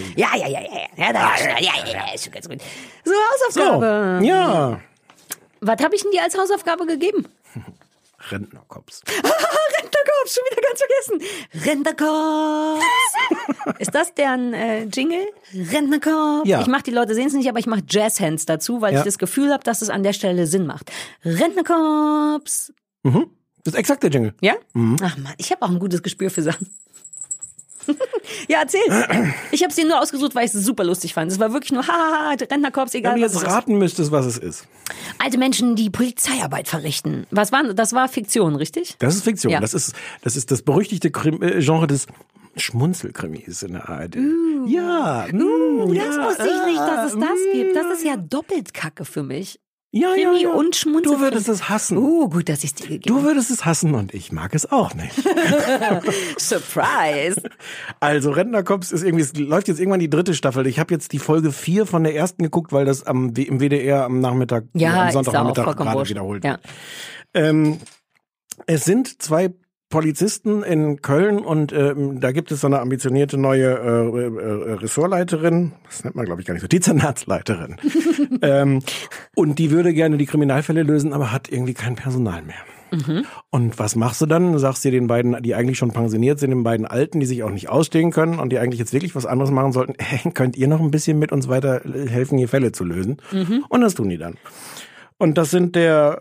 ist ganz gut. So, Hausaufgabe. So, ja. Was habe ich denn dir als Hausaufgabe gegeben? Rentnerkops. Rentnerkops, schon wieder ganz vergessen. Rentnerkops. Ist das deren Jingle? Rentnerkops. Ja. Ich mache, die Leute sehen es nicht, aber ich mache Jazzhands dazu, weil ich das Gefühl habe, dass es an der Stelle Sinn macht. Rentnerkops. Mhm. Das ist exakt der Jingle. Ja? Mhm. Ach man, ich habe auch ein gutes Gespür für Sachen. Ja, erzähl. Ich habe es dir nur ausgesucht, weil ich es super lustig fand. Es war wirklich nur, Rentnerkorps, egal was es ist. Wenn du jetzt raten müsstest, was es ist. Alte Menschen, die Polizeiarbeit verrichten. Das war Fiktion, richtig? Das ist Fiktion. Ja. Das ist das berüchtigte Genre des Schmunzelkrimis in der ARD. Ja. Das wusste ich nicht, dass es das gibt. Das ist ja doppelt Kacke für mich. Krimi und Schmunzel. Du würdest es hassen. Gut, dass ich es dir gegeben habe. Du würdest es hassen und ich mag es auch nicht. Surprise. Also Rentnerkops läuft jetzt irgendwann die 3. Staffel. Ich habe jetzt die Folge 4 von der ersten geguckt, weil das im WDR am Nachmittag, am Sonntagnachmittag gerade wiederholt wird. Ja. Es sind 2 Polizisten in Köln und da gibt es so eine ambitionierte neue Ressortleiterin, das nennt man glaube ich gar nicht so, Dezernatsleiterin. Und die würde gerne die Kriminalfälle lösen, aber hat irgendwie kein Personal mehr. Und was machst du dann? Du sagst dir den beiden, die eigentlich schon pensioniert sind, den beiden Alten, die sich auch nicht ausstehen können und die eigentlich jetzt wirklich was anderes machen sollten, könnt ihr noch ein bisschen mit uns weiter helfen, hier Fälle zu lösen? Und das tun die dann. Und das sind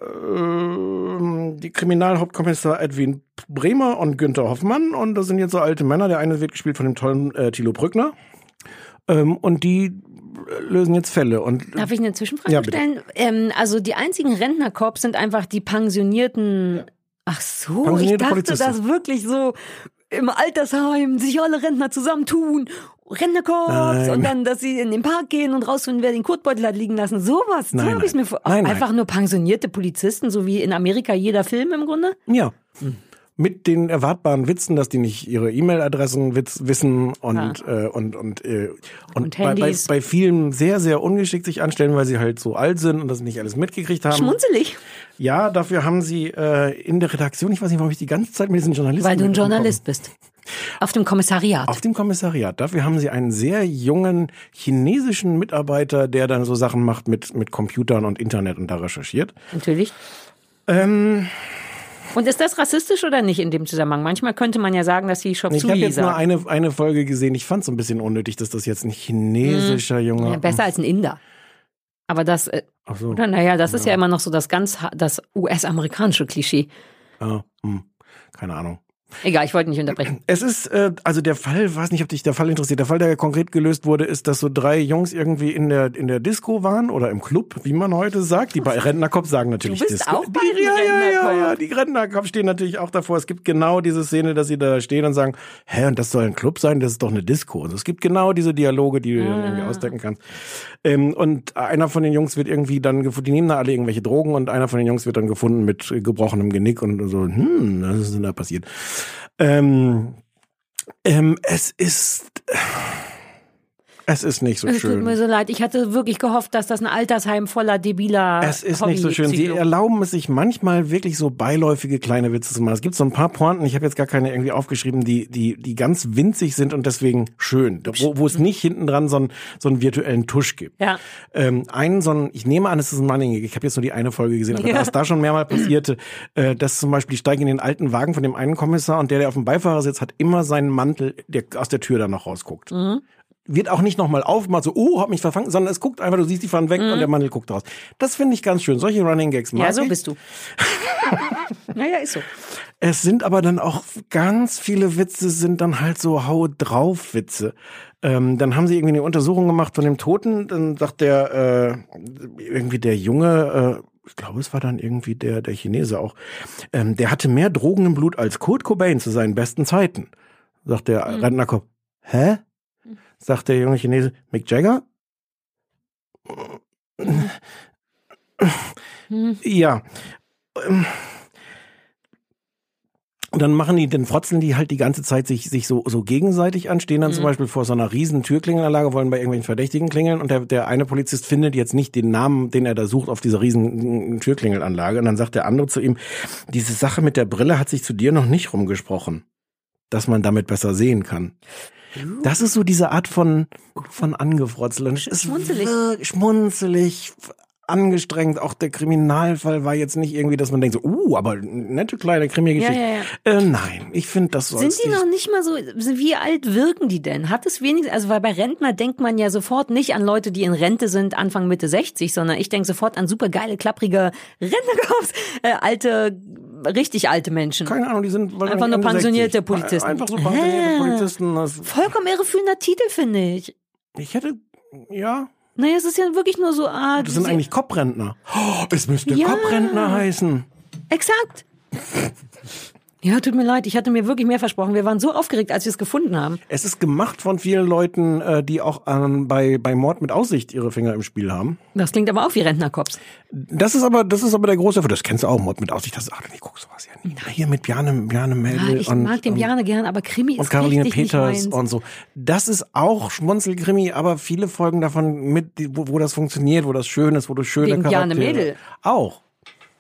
die Kriminalhauptkommissar Edwin Bremer und Günther Hoffmann. Und das sind jetzt so alte Männer. Der eine wird gespielt von dem tollen Thilo Brückner. Und die lösen jetzt Fälle. Und darf ich eine Zwischenfrage stellen? Also die einzigen Rentnerkorps sind einfach die pensionierten. Ach so, ich dachte, dass wirklich so im Altersheim sich alle Rentner zusammentun. Rentnerkorps und dann, dass sie in den Park gehen und rausfinden, wer den Kotbeutel hat liegen lassen. Sowas. So habe ich es mir vor. Einfach nur pensionierte Polizisten, so wie in Amerika jeder Film im Grunde? Ja. Mit den erwartbaren Witzen, dass die nicht ihre E-Mail-Adressen wissen und bei vielen sehr, sehr ungeschickt sich anstellen, weil sie halt so alt sind und das nicht alles mitgekriegt haben. Schmunzelig. Ja, dafür haben sie in der Redaktion, ich weiß nicht, warum ich die ganze Zeit mit diesen Journalisten... Weil du ein Journalist bist. Auf dem Kommissariat. Auf dem Kommissariat. Dafür haben sie einen sehr jungen chinesischen Mitarbeiter, der dann so Sachen macht mit Computern und Internet und da recherchiert. Natürlich. Und ist das rassistisch oder nicht in dem Zusammenhang? Manchmal könnte man ja sagen, dass sie Shop Zuli sagen. Ich habe jetzt sagen. nur eine Folge gesehen. Ich fand es ein bisschen unnötig, dass das jetzt ein chinesischer Junge... Ja, besser als ein Inder. Aber das... Ach so. Oder naja, das ist ja immer noch so das US-amerikanische Klischee. Keine Ahnung. Egal, ich wollte nicht unterbrechen. Es ist, also der Fall, weiß nicht, ob dich der Fall interessiert. Der Fall, der konkret gelöst wurde, ist, dass so 3 Jungs irgendwie in der Disco waren oder im Club, wie man heute sagt. Die bei Rentnerkopf sagen natürlich du bist Disco. Auch bei Rentnerkopf. Ja, die Rentnerkopf stehen natürlich auch davor. Es gibt genau diese Szene, dass sie da stehen und sagen, und das soll ein Club sein, das ist doch eine Disco. Also es gibt genau diese Dialoge, die du dir irgendwie ausdenken kannst. Und einer von den Jungs wird irgendwie dann gefunden, die nehmen da alle irgendwelche Drogen und einer von den Jungs wird dann gefunden mit gebrochenem Genick und so, was ist denn da passiert? Es ist nicht so schön. Es tut mir so leid. Ich hatte wirklich gehofft, dass das ein Altersheim voller debiler Es ist nicht so schön. Sie erlauben es sich manchmal wirklich so beiläufige kleine Witze zu machen. Es gibt so ein paar Pointen, ich habe jetzt gar keine irgendwie aufgeschrieben, die ganz winzig sind und deswegen schön. Wo es nicht hinten dran so einen virtuellen Tusch gibt. Ja. Ich nehme an, es ist ein Running Gag. Ich habe jetzt nur die eine Folge gesehen, aber was da schon mehrmals passierte, dass zum Beispiel, die steigen in den alten Wagen von dem einen Kommissar und der auf dem Beifahrersitz hat immer seinen Mantel, der aus der Tür dann noch rausguckt. Wird auch nicht nochmal aufgemacht, so, hab mich verfangen, sondern es guckt einfach, du siehst, die fahren weg und der Mantel guckt raus. Das finde ich ganz schön. Solche Running Gags mag ich. Ja, so bist du. Naja, ist so. Es sind aber dann auch ganz viele Witze, sind dann halt so Hau-drauf-Witze. Dann haben sie irgendwie eine Untersuchung gemacht von dem Toten, dann sagt irgendwie der Junge, ich glaube, es war dann irgendwie der Chinese auch, der hatte mehr Drogen im Blut als Kurt Cobain zu seinen besten Zeiten. Sagt der Rentnerkopf. Hä? Sagt der junge Chinese, Mick Jagger? Ja. Und dann frotzeln die halt die ganze Zeit sich so gegenseitig an, stehen dann zum Beispiel vor so einer riesen Türklingelanlage, wollen bei irgendwelchen Verdächtigen klingeln und der eine Polizist findet jetzt nicht den Namen, den er da sucht auf dieser riesen Türklingelanlage und dann sagt der andere zu ihm, diese Sache mit der Brille hat sich zu dir noch nicht rumgesprochen, dass man damit besser sehen kann. Das ist so diese Art von Angefrotzeln. Schmunzelig, angestrengt. Auch der Kriminalfall war jetzt nicht irgendwie, dass man denkt so, aber nette kleine Krimi-Geschichte. Ja. Nein, ich finde, das soll. Sind die noch nicht mal so, wie alt wirken die denn? Hat es wenigstens, also weil bei Rentner denkt man ja sofort nicht an Leute, die in Rente sind, Anfang Mitte 60, sondern ich denke sofort an super geile, klapprige Rentnerkorps, richtig alte Menschen. Keine Ahnung, die sind einfach nur pensionierte Polizisten. Einfach so pensionierte Polizisten. Vollkommen irreführender Titel, finde ich. Ja. Naja, es ist ja wirklich nur so Das sind eigentlich Kopprentner. Es müsste Kopprentner heißen. Exakt. Ja, tut mir leid, ich hatte mir wirklich mehr versprochen. Wir waren so aufgeregt, als wir es gefunden haben. Es ist gemacht von vielen Leuten, die auch bei Mord mit Aussicht ihre Finger im Spiel haben. Das klingt aber auch wie Rentnerkops. Das ist aber der große, das kennst du auch, Mord mit Aussicht. Ich guck sowas ja nie. Hier mit Bjarne Mädel. Ich mag den Bjarne gern, aber Krimi ist und Caroline richtig Peters nicht meins. und so. Das ist auch Schmunzelkrimi, aber viele Folgen davon wo das funktioniert, wo das schön ist, wo du schöne Wegen Charaktere. Bjarne Mädel. Auch.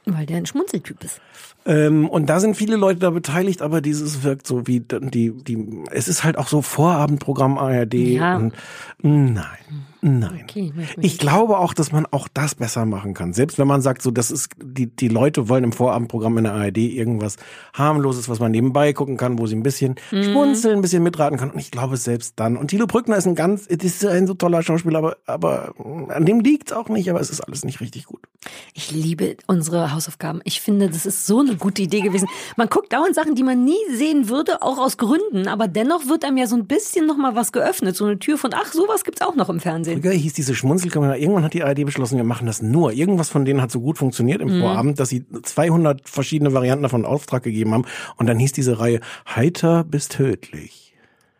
Weil der ein Schmunzeltyp ist. Und da sind viele Leute da beteiligt, aber dieses wirkt so wie es ist halt auch so Vorabendprogramm ARD. Ja. Und nein. Okay, ich glaube auch, dass man auch das besser machen kann. Selbst wenn man sagt, so das ist die Leute wollen im Vorabendprogramm in der ARD irgendwas harmloses, was man nebenbei gucken kann, wo sie ein bisschen schmunzeln, ein bisschen mitraten kann. Und ich glaube selbst dann. Und Thilo Brückner ist ein so toller Schauspieler, aber an dem liegt's auch nicht. Aber es ist alles nicht richtig gut. Ich liebe unsere Hausaufgaben. Ich finde, das ist so eine gute Idee gewesen. Man guckt dauernd Sachen, die man nie sehen würde, auch aus Gründen. Aber dennoch wird einem ja so ein bisschen noch mal was geöffnet. So eine Tür von, sowas gibt's auch noch im Fernsehen. Früher hieß diese Schmunzelkamera, irgendwann hat die ARD beschlossen, wir machen das nur. Irgendwas von denen hat so gut funktioniert im Vorabend, dass sie 200 verschiedene Varianten davon in Auftrag gegeben haben. Und dann hieß diese Reihe heiter bis tödlich.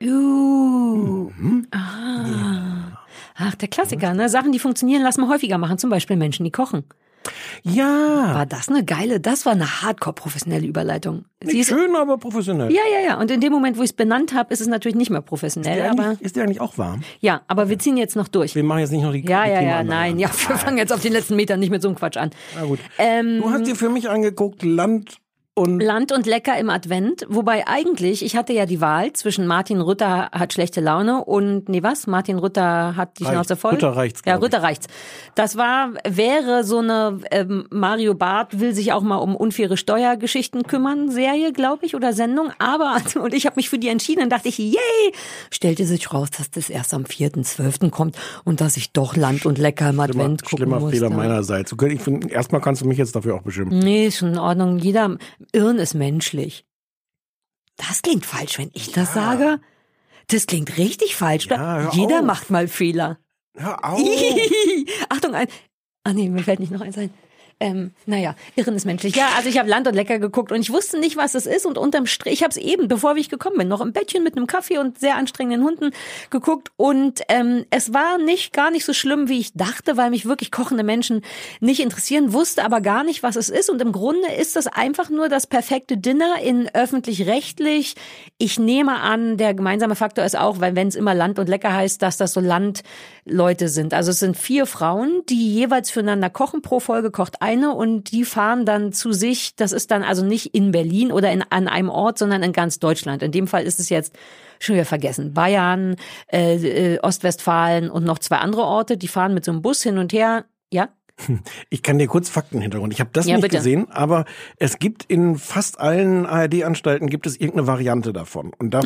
Ach, der Klassiker, ne? Sachen, die funktionieren, lassen wir häufiger machen. Zum Beispiel Menschen, die kochen. Ja. War das das war eine hardcore-professionelle Überleitung. Nicht schön, aber professionell. Ja. Und in dem Moment, wo ich es benannt habe, ist es natürlich nicht mehr professionell. Ist der eigentlich auch warm? Ja, aber wir ziehen jetzt noch durch. Wir machen jetzt nicht noch die Nein. Ja, wir fangen jetzt auf den letzten Metern nicht mit so einem Quatsch an. Na gut. Du hast dir für mich angeguckt, Land und Lecker im Advent, wobei eigentlich, ich hatte ja die Wahl zwischen Martin Rütter hat schlechte Laune und, Martin Rütter hat die Schnauze voll. Rütter reicht's. Ja, Rütter reicht's. Das wäre so eine Mario Barth will sich auch mal um unfaire Steuergeschichten kümmern, Serie, glaube ich, oder Sendung, und ich habe mich für die entschieden und dachte ich, yay! Stellte sich raus, dass das erst am 4.12. kommt und dass ich doch Land und Lecker im Advent gucken muss. Schlimmer Fehler meinerseits. Ich finde, erstmal kannst du mich jetzt dafür auch beschimpfen. Nee, ist schon in Ordnung. Irren ist menschlich. Das klingt falsch, wenn ich das sage. Das klingt richtig falsch. Ja, jeder macht mal Fehler. Hör auf. Achtung, mir fällt nicht noch eins ein. Irren ist menschlich. Ja, also ich habe Land und Lecker geguckt und ich wusste nicht, was es ist und unterm Strich, ich habe es eben, bevor ich gekommen bin, noch im Bettchen mit einem Kaffee und sehr anstrengenden Hunden geguckt und es war gar nicht so schlimm, wie ich dachte, weil mich wirklich kochende Menschen nicht interessieren, wusste aber gar nicht, was es ist und im Grunde ist das einfach nur das perfekte Dinner in öffentlich-rechtlich. Ich nehme an, der gemeinsame Faktor ist auch, weil wenn es immer Land und Lecker heißt, dass das so Landleute sind. Also es sind 4 Frauen, die jeweils füreinander kochen, pro Folge kocht eine und die fahren dann zu sich, das ist dann also nicht in Berlin oder an einem Ort, sondern in ganz Deutschland. In dem Fall ist es jetzt, schon wieder vergessen, Bayern, Ostwestfalen und noch 2 andere Orte, die fahren mit so einem Bus hin und her, ja? Ich kann dir kurz Faktenhintergrund. Ich habe das nicht gesehen, aber es gibt in fast allen ARD-Anstalten gibt es irgendeine Variante davon. Und da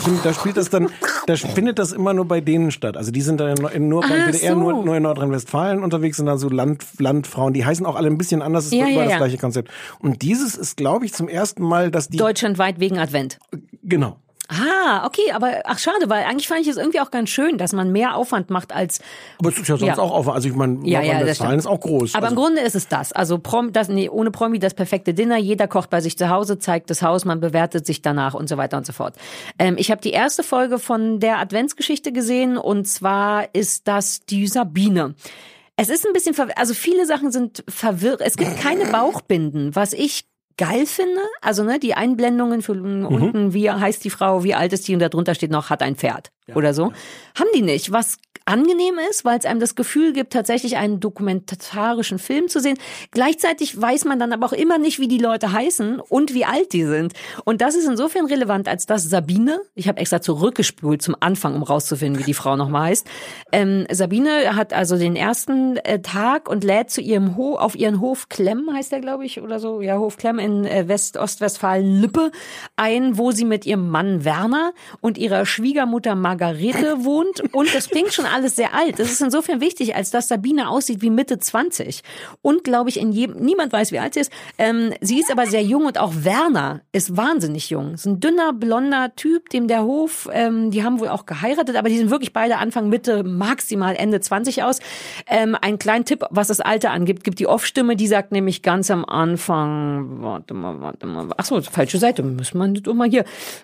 findet das immer nur bei denen statt. Also die sind dann nur beim WDR, nur in Nordrhein-Westfalen unterwegs, sind dann so Landfrauen. Die heißen auch alle ein bisschen anders, es ist immer das gleiche Konzept. Und dieses ist, glaube ich, zum ersten Mal, dass die... Deutschlandweit wegen Advent. Genau. Okay, aber schade, weil eigentlich fand ich es irgendwie auch ganz schön, dass man mehr Aufwand macht als... Aber es ist ja sonst auch Aufwand, also ich meine, Nordrhein-Westfalen ist auch groß. Aber im Grunde ist es das, also ohne Promi das perfekte Dinner, jeder kocht bei sich zu Hause, zeigt das Haus, man bewertet sich danach und so weiter und so fort. Ich habe die erste Folge von der Adventsgeschichte gesehen und zwar ist das die Sabine. Es ist ein bisschen also viele Sachen sind verwirrt, es gibt keine Bauchbinden, was ich geil finde, also die Einblendungen für unten, wie heißt die Frau, wie alt ist die und darunter steht noch, hat ein Pferd oder so, haben die nicht, was angenehm ist, weil es einem das Gefühl gibt, tatsächlich einen dokumentarischen Film zu sehen. Gleichzeitig weiß man dann aber auch immer nicht, wie die Leute heißen und wie alt die sind. Und das ist insofern relevant, als dass Sabine, ich habe extra zurückgespult zum Anfang, um rauszufinden, wie die Frau nochmal heißt. Sabine hat also den ersten Tag und lädt zu ihrem auf ihren Hof Klemm, heißt der, glaube ich, oder so, ja, Hof Klemm in Ostwestfalen-Lippe ein, wo sie mit ihrem Mann Werner und ihrer Schwiegermutter Margarete wohnt. Und das klingt schon alles sehr alt. Das ist insofern wichtig, als dass Sabine aussieht wie Mitte 20. Und, glaube ich, niemand weiß, wie alt sie ist. Sie ist aber sehr jung und auch Werner ist wahnsinnig jung. Ist ein dünner, blonder Typ, dem der Hof, die haben wohl auch geheiratet, aber die sind wirklich beide Anfang, Mitte, maximal Ende 20 aus. Ein kleinen Tipp, was das Alter angibt, gibt die Off-Stimme, die sagt nämlich ganz am Anfang, warte mal. Ach so, falsche Seite, müssen wir doch mal hier.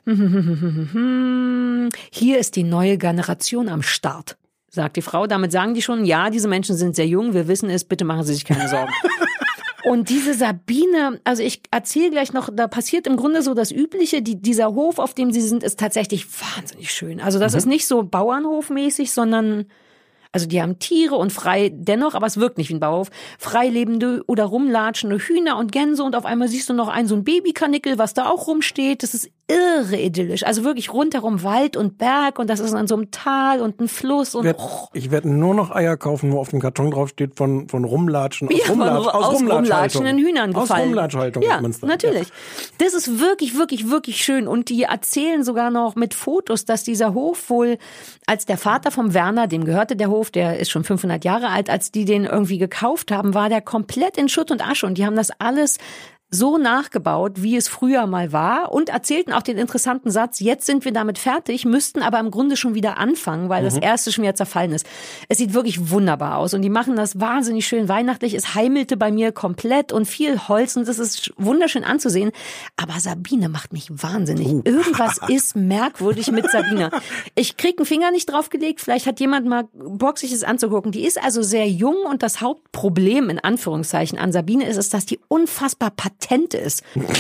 Hier ist die neue Generation am Start, sagt die Frau. Damit sagen die schon, ja, diese Menschen sind sehr jung, wir wissen es, bitte machen Sie sich keine Sorgen. Und diese Sabine, also ich erzähle gleich noch, da passiert im Grunde so das Übliche, dieser Hof, auf dem sie sind, ist tatsächlich wahnsinnig schön. Also das ist nicht so Bauernhofmäßig, sondern Also die haben Tiere und frei dennoch, aber es wirkt nicht wie ein Bauernhof, frei lebende oder rumlatschende Hühner und Gänse und auf einmal siehst du noch so ein Babykanickel, was da auch rumsteht. Das ist irre idyllisch. Also wirklich rundherum Wald und Berg und das ist an so einem Tal und ein Fluss. Und ich werde nur noch Eier kaufen, wo auf dem Karton drauf steht von Rumlatschen. Aus rumlatschenden Hühnern gefallen. Aus Rumlatschhaltung. Ja, natürlich. Ja. Das ist wirklich, wirklich, wirklich schön. Und die erzählen sogar noch mit Fotos, dass dieser Hof wohl, als der Vater vom Werner, dem gehörte der Hof, der ist schon 500 Jahre alt, als die den irgendwie gekauft haben, war der komplett in Schutt und Asche. Und die haben das alles so nachgebaut, wie es früher mal war und erzählten auch den interessanten Satz, jetzt sind wir damit fertig, müssten aber im Grunde schon wieder anfangen, weil das erste schon wieder zerfallen ist. Es sieht wirklich wunderbar aus und die machen das wahnsinnig schön weihnachtlich. Es heimelte bei mir komplett und viel Holz und das ist wunderschön anzusehen. Aber Sabine macht mich wahnsinnig. Irgendwas ist merkwürdig mit Sabine. Ich krieg einen Finger nicht draufgelegt, vielleicht hat jemand mal Bock, sich das anzugucken. Die ist also sehr jung und das Hauptproblem in Anführungszeichen an Sabine ist, dass die unfassbar patent ist.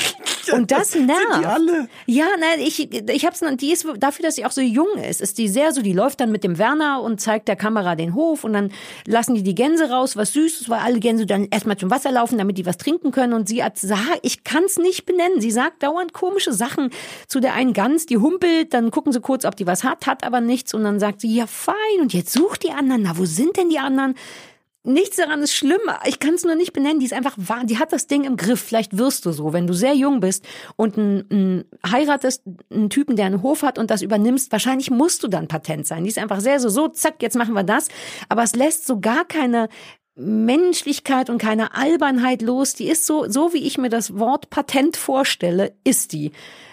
Und das nervt. Sind die alle? Ja, nein, ich hab's, die ist dafür, dass sie auch so jung ist die sehr so, die läuft dann mit dem Werner und zeigt der Kamera den Hof und dann lassen die Gänse raus, was Süßes, weil alle Gänse dann erstmal zum Wasser laufen, damit die was trinken können und sie sagt, ich kann's nicht benennen. Sie sagt dauernd komische Sachen zu der einen Gans, die humpelt, dann gucken sie kurz, ob die was hat aber nichts und dann sagt sie, ja fein und jetzt sucht die anderen, na wo sind denn die anderen? Nichts daran ist schlimm, ich kann es nur nicht benennen, die ist einfach wahr, die hat das Ding im Griff, vielleicht wirst du so, wenn du sehr jung bist und heiratest einen Typen, der einen Hof hat und das übernimmst, wahrscheinlich musst du dann patent sein, die ist einfach sehr so, zack, jetzt machen wir das, aber es lässt so gar keine Menschlichkeit und keine Albernheit los, die ist so wie ich mir das Wort Patent vorstelle, ist die.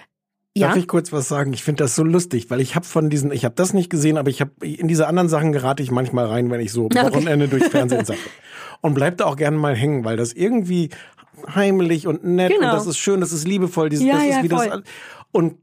Ja? Darf ich kurz was sagen? Ich finde das so lustig, weil ich habe das nicht gesehen, aber in diese anderen Sachen gerate ich manchmal rein, wenn ich so Wochenende durchs Fernsehen zappe. Und bleib da auch gerne mal hängen, weil das irgendwie heimelig und nett und das ist schön, das ist liebevoll, das ist wie voll. Das. Und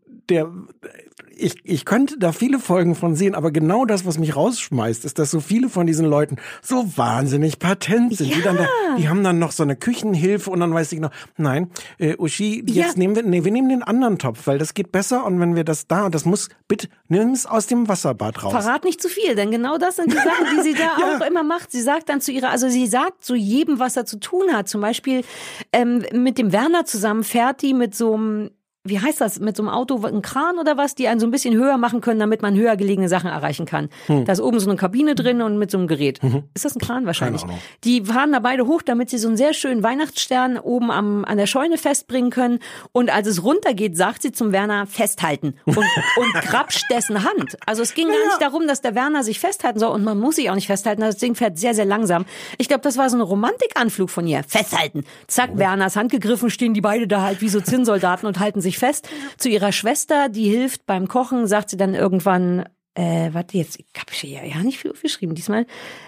ich könnte da viele Folgen von sehen, aber genau das, was mich rausschmeißt, ist, dass so viele von diesen Leuten so wahnsinnig patent sind. Die haben dann noch so eine Küchenhilfe und dann weiß ich noch, nein, Uschi, jetzt wir nehmen den anderen Topf, weil das geht besser und wenn wir das muss, bitte, nimm es aus dem Wasserbad raus. Verrat nicht zu viel, denn genau das sind die Sachen, die sie da auch immer macht. Sie sagt dann sie sagt zu jedem, was er zu tun hat. Zum Beispiel mit dem Werner zusammen fährt die mit so einem, wie heißt das, mit so einem Auto, ein Kran oder was, die einen so ein bisschen höher machen können, damit man höher gelegene Sachen erreichen kann. Da ist oben so eine Kabine drin und mit so einem Gerät. Ist das ein Kran wahrscheinlich? Die fahren da beide hoch, damit sie so einen sehr schönen Weihnachtsstern oben an der Scheune festbringen können. Und als es runtergeht, sagt sie zum Werner, festhalten. Und grapscht dessen Hand. Also es ging gar nicht darum, dass der Werner sich festhalten soll und man muss sich auch nicht festhalten. Das Ding fährt sehr, sehr langsam. Ich glaube, das war so ein Romantikanflug von ihr. Festhalten. Zack, Werners Hand gegriffen, stehen die beide da halt wie so Zinnsoldaten und halten sich fest. Zu ihrer Schwester, die hilft beim Kochen, sagt sie dann irgendwann, warte jetzt, ich habe ja nicht viel aufgeschrieben diesmal,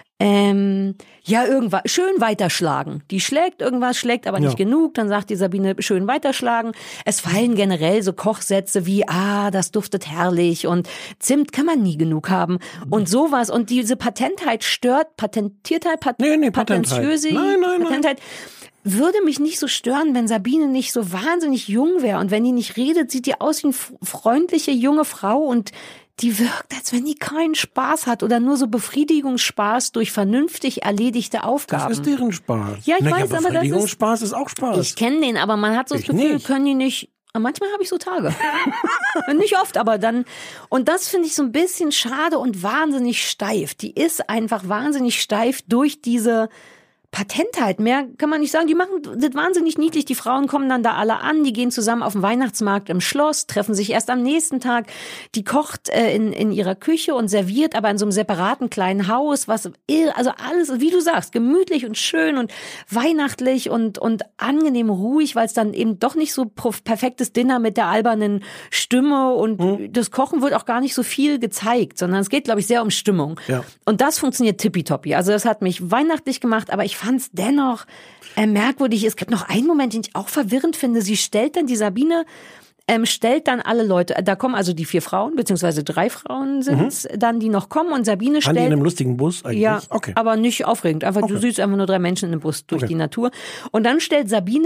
irgendwas, schön weiterschlagen. Die schlägt irgendwas, schlägt aber nicht genug, dann sagt die Sabine, schön weiterschlagen. Es fallen generell so Kochsätze wie, das duftet herrlich und Zimt kann man nie genug haben und sowas. Und diese Patentheit stört, Patentiertheit, Patentiöse, Patentheit. Würde mich nicht so stören, wenn Sabine nicht so wahnsinnig jung wäre. Und wenn die nicht redet, sieht die aus wie eine freundliche junge Frau und die wirkt, als wenn die keinen Spaß hat oder nur so Befriedigungsspaß durch vernünftig erledigte Aufgaben. Das ist deren Spaß. Ja, ich weiß, aber Befriedigungsspaß ist auch Spaß. Ich kenne den, aber man hat so das Gefühl, können die nicht. Manchmal habe ich so Tage. Nicht oft, aber dann. Und das finde ich so ein bisschen schade und wahnsinnig steif. Die ist einfach wahnsinnig steif durch diese Patentheit, mehr kann man nicht sagen. Die machen das wahnsinnig niedlich. Die Frauen kommen dann da alle an, die gehen zusammen auf den Weihnachtsmarkt im Schloss, treffen sich erst am nächsten Tag. Die kocht in ihrer Küche und serviert aber in so einem separaten kleinen Haus, also alles, wie du sagst, gemütlich und schön und weihnachtlich und angenehm ruhig, weil es dann eben doch nicht so perfektes Dinner mit der albernen Stimme und das Kochen wird auch gar nicht so viel gezeigt, sondern es geht, glaube ich, sehr um Stimmung. Ja. Und das funktioniert tippitoppi. Also das hat mich weihnachtlich gemacht, aber ich fand es dennoch merkwürdig. Es gibt noch einen Moment, den ich auch verwirrend finde. Sie stellt dann, die Sabine stellt dann alle Leute, da kommen also die 4 Frauen, beziehungsweise 3 Frauen sind es dann, die noch kommen und Sabine stellt... Waren die in einem lustigen Bus eigentlich? Ja, okay. Aber nicht aufregend. Einfach, du siehst einfach nur 3 Menschen in einem Bus durch die Natur. Und dann stellt Sabine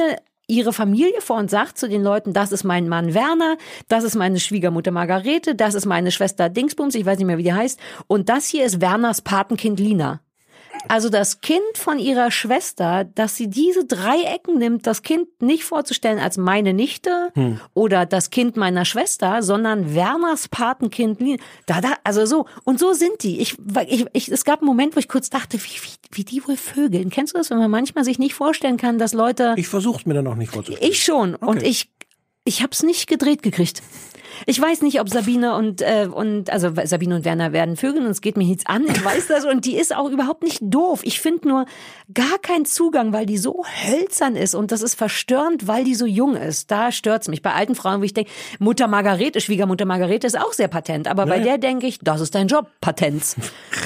ihre Familie vor und sagt zu den Leuten, das ist mein Mann Werner, das ist meine Schwiegermutter Margarete, das ist meine Schwester Dingsbums, ich weiß nicht mehr, wie die heißt, und das hier ist Werners Patenkind Lina. Also das Kind von ihrer Schwester, dass sie diese 3 Ecken nimmt, das Kind nicht vorzustellen als meine Nichte oder das Kind meiner Schwester, sondern Werners Patenkind. Also so. Und so sind die. Es gab einen Moment, wo ich kurz dachte, wie die wohl vögeln. Kennst du das, wenn man manchmal sich nicht vorstellen kann, dass Leute... Ich versuche es mir dann auch nicht vorzustellen. Ich schon. Okay. Und ich habe es nicht gedreht gekriegt. Ich weiß nicht, ob Sabine und Sabine und Werner werden Vögeln und es geht mir nichts an, ich weiß das und die ist auch überhaupt nicht doof. Ich finde nur gar keinen Zugang, weil die so hölzern ist und das ist verstörend, weil die so jung ist. Da stört's mich. Bei alten Frauen, wo ich denke, Schwiegermutter Margarete ist auch sehr patent, aber bei der denke ich, das ist dein Job, Patenz.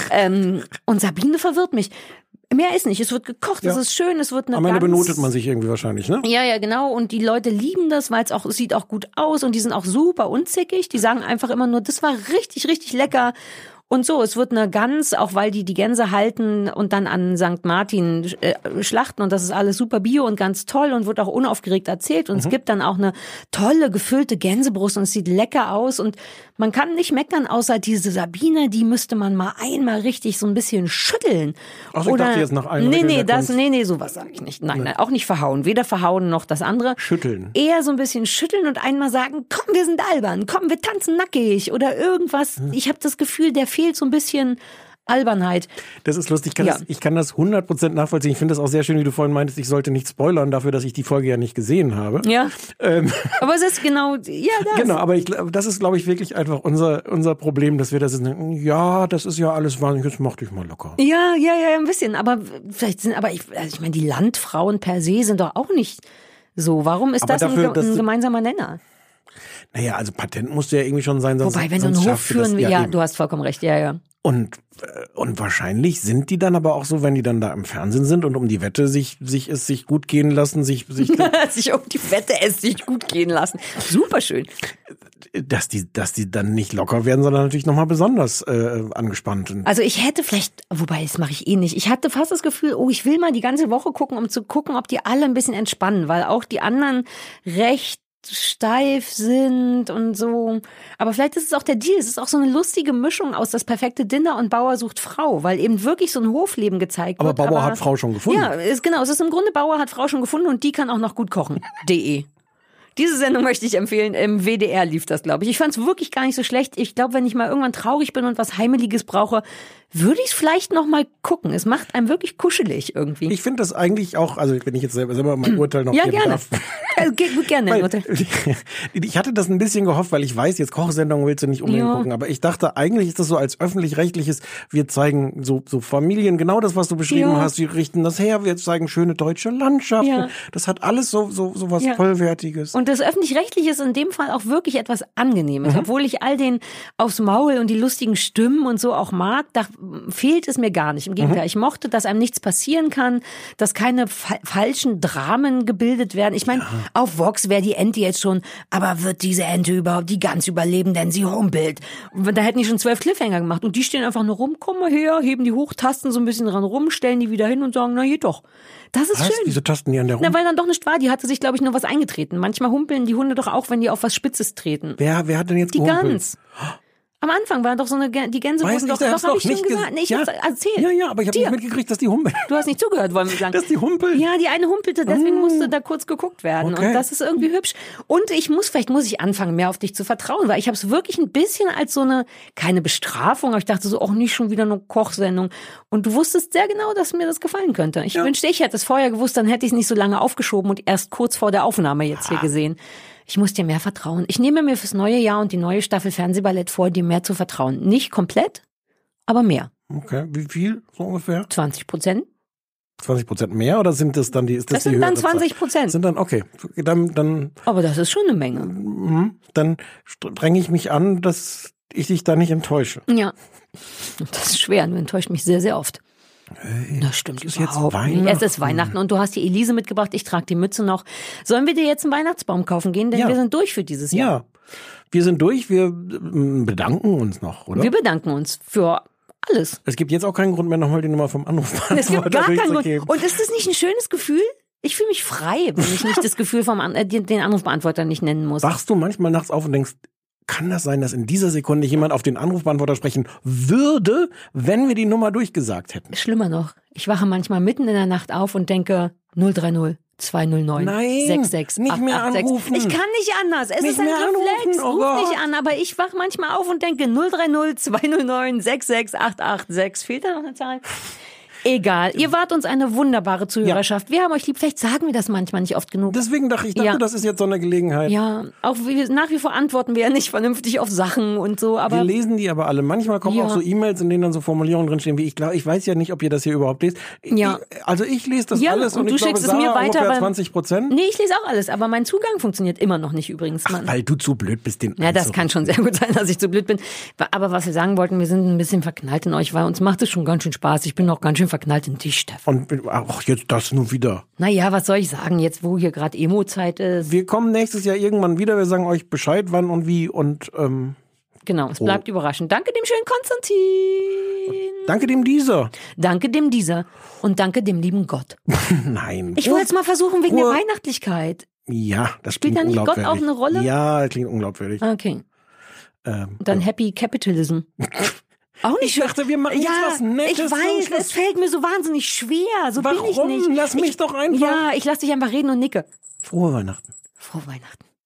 Und Sabine verwirrt mich. Mehr ist nicht. Es wird gekocht, es ist schön, es wird eine Am Ende benotet man sich irgendwie wahrscheinlich, ne? Ja, genau. Und die Leute lieben das, weil es sieht auch gut aus und die sind auch super unzickig. Die sagen einfach immer nur, das war richtig, richtig lecker. Und so, es wird eine Gans, auch weil die Gänse halten und dann an St. Martin schlachten und das ist alles super bio und ganz toll und wird auch unaufgeregt erzählt und es gibt dann auch eine tolle gefüllte Gänsebrust und es sieht lecker aus und man kann nicht meckern, außer diese Sabine, die müsste man mal einmal richtig so ein bisschen schütteln. Ach, ich dachte jetzt nach einem Nee, sowas sage ich nicht. Nein, auch nicht verhauen. Weder verhauen noch das andere. Schütteln. Eher so ein bisschen schütteln und einmal sagen, komm, wir sind albern, komm, wir tanzen nackig oder irgendwas. Ich habe das Gefühl, der fehlt so ein bisschen Albernheit. Das ist lustig, ich kann das 100% nachvollziehen. Ich finde das auch sehr schön, wie du vorhin meintest, ich sollte nicht spoilern dafür, dass ich die Folge ja nicht gesehen habe. Ja, aber es ist genau, das. Genau, aber das ist, glaube ich, wirklich einfach unser Problem, dass wir das ist ja alles wahnsinnig, jetzt mach dich mal locker. Ja, ein bisschen, aber vielleicht ich meine, die Landfrauen per se sind doch auch nicht so. Warum ist das ein gemeinsamer Nenner? Naja, also Patent musste ja irgendwie schon sein, sonst wobei, wenn du einen Hof führen willst, ja, du hast vollkommen recht, ja. Und wahrscheinlich sind die dann aber auch so, wenn die dann da im Fernsehen sind und um die Wette sich gut gehen lassen, sich um die Wette sich gut gehen lassen. Superschön. Dass die dann nicht locker werden, sondern natürlich nochmal besonders angespannt. Also ich hätte vielleicht, wobei das mache ich eh nicht, ich hatte fast das Gefühl, ich will mal die ganze Woche gucken, um zu gucken, ob die alle ein bisschen entspannen, weil auch die anderen recht steif sind und so. Aber vielleicht ist es auch der Deal. Es ist auch so eine lustige Mischung aus Das perfekte Dinner und Bauer sucht Frau, weil eben wirklich so ein Hofleben gezeigt wird. Aber Bauer hat Frau schon gefunden. Ja, es ist im Grunde Bauer hat Frau schon gefunden und die kann auch noch gut kochen. .de. Diese Sendung möchte ich empfehlen. Im WDR lief das, glaube ich. Ich fand es wirklich gar nicht so schlecht. Ich glaube, wenn ich mal irgendwann traurig bin und was Heimeliges brauche, würde ich es vielleicht noch mal gucken. Es macht einem wirklich kuschelig irgendwie. Ich finde das eigentlich auch, also wenn ich jetzt selber mein Urteil noch geben darf. Also, gut, gerne. Urteil. Ich hatte das ein bisschen gehofft, weil ich weiß, jetzt Kochsendungen willst du nicht unbedingt gucken, aber ich dachte, eigentlich ist das so als öffentlich-rechtliches, wir zeigen so Familien, genau das, was du beschrieben hast, wir richten das her, wir zeigen schöne deutsche Landschaften. Ja. Das hat alles so was Vollwertiges. Und das öffentlich-rechtliche ist in dem Fall auch wirklich etwas Angenehmes, obwohl ich all den aufs Maul und die lustigen Stimmen und so auch mag, da fehlt es mir gar nicht. Im Gegenteil, ich mochte, dass einem nichts passieren kann, dass keine falschen Dramen gebildet werden. Ich meine, auf Vox wäre die Ente jetzt schon, aber wird diese Ente überhaupt die Gans überleben, denn sie humpelt? Da hätten die schon 12 Cliffhanger gemacht und die stehen einfach nur rum, komm mal her, heben die hoch, tasten so ein bisschen dran rum, stellen die wieder hin und sagen, na hier doch. Das ist schön. Wieso tasten die an der rum? Na, weil dann doch nicht war. Die hatte sich, glaube ich, nur was eingetreten. Manchmal humpeln die Hunde doch auch, wenn die auf was Spitzes treten. Wer hat denn jetzt gehumpelt? Die Gans. Am Anfang war doch so die Gänse wurden doch habe ich schon gesagt. Nee, ich hab's erzählt. Ja, aber ich habe nicht mitgekriegt, dass die humpeln. Du hast nicht zugehört, wollen wir sagen. Dass die humpeln? Ja, die eine humpelte, deswegen musste da kurz geguckt werden. Okay. Und das ist irgendwie hübsch. Und vielleicht muss ich anfangen, mehr auf dich zu vertrauen, weil ich habe es wirklich ein bisschen als so keine Bestrafung, aber ich dachte so, nicht schon wieder eine Kochsendung. Und du wusstest sehr genau, dass mir das gefallen könnte. Ich wünschte, ich hätte es vorher gewusst, dann hätte ich es nicht so lange aufgeschoben und erst kurz vor der Aufnahme jetzt hier gesehen. Ich muss dir mehr vertrauen. Ich nehme mir fürs neue Jahr und die neue Staffel Fernsehballett vor, dir mehr zu vertrauen. Nicht komplett, aber mehr. Okay, wie viel so ungefähr? 20%. 20% mehr oder sind das dann die? Das sind dann 20%. Sind dann okay. Dann. Aber das ist schon eine Menge. Dann strenge ich mich an, dass ich dich da nicht enttäusche. Ja, das ist schwer. Du enttäuscht mich sehr, sehr oft. Hey, das stimmt ist überhaupt jetzt nicht. Es ist Weihnachten und du hast die Elise mitgebracht. Ich trage die Mütze noch. Sollen wir dir jetzt einen Weihnachtsbaum kaufen gehen? Denn wir sind durch für dieses Jahr. Ja, wir sind durch. Wir bedanken uns noch, oder? Wir bedanken uns für alles. Es gibt jetzt auch keinen Grund mehr, nochmal die Nummer vom Anruf Es gibt gar keinen Grund. Und ist das nicht ein schönes Gefühl? Ich fühle mich frei, wenn ich nicht das Gefühl den Anrufbeantworter nicht nennen muss. Wachst du manchmal nachts auf und denkst, kann das sein, dass in dieser Sekunde jemand auf den Anrufbeantworter sprechen würde, wenn wir die Nummer durchgesagt hätten? Schlimmer noch, ich wache manchmal mitten in der Nacht auf und denke 030 209 66 nicht mehr 886. anrufen. Ich kann nicht anders. Es ist ein Reflex. Ruf nicht an, aber ich wach manchmal auf und denke 030 209 66 886. Fehlt da noch eine Zahl? Egal, ihr wart uns eine wunderbare Zuhörerschaft. Wir haben euch lieb, vielleicht sagen wir das manchmal nicht oft genug. Deswegen dachte ich, das ist jetzt so eine Gelegenheit. Ja, auch nach wie vor antworten wir ja nicht vernünftig auf Sachen und so. Aber wir lesen die aber alle. Manchmal kommen auch so E-Mails, in denen dann so Formulierungen drinstehen, wie ich weiß ja nicht, ob ihr das hier überhaupt lest. Ja. Ich lese das alles und du ich glaube, schickst es mir weiter, ungefähr 20%. Nee, ich lese auch alles, aber mein Zugang funktioniert immer noch nicht übrigens. Weil du zu blöd bist, den Ja, das kann schon sehr gut sein, dass ich zu blöd bin. Aber was wir sagen wollten, wir sind ein bisschen verknallt in euch, weil uns macht es schon ganz schön Spaß. Ich bin auch ganz schön verknallt in dich, Stefan. Und jetzt das nur wieder. Naja, was soll ich sagen, jetzt wo hier gerade Emo-Zeit ist. Wir kommen nächstes Jahr irgendwann wieder, wir sagen euch Bescheid, wann und wie und genau, es bleibt überraschend. Danke dem schönen Konstantin. Danke dem dieser. Danke dem dieser. Und danke dem lieben Gott. Nein. Ich wollte es mal versuchen wegen der Weihnachtlichkeit. Ja, das spielt klingt da nicht Gott auch eine Rolle? Ja, das klingt unglaubwürdig. Okay. Dann Happy Capitalism. Auch nicht. Ich dachte, wir machen jetzt was Nettes. Ich weiß, es fällt mir so wahnsinnig schwer. So Warum? bin ich nicht. Lass mich doch einfach. Ja, ich lass dich einfach reden und nicke. Frohe Weihnachten. Frohe Weihnachten.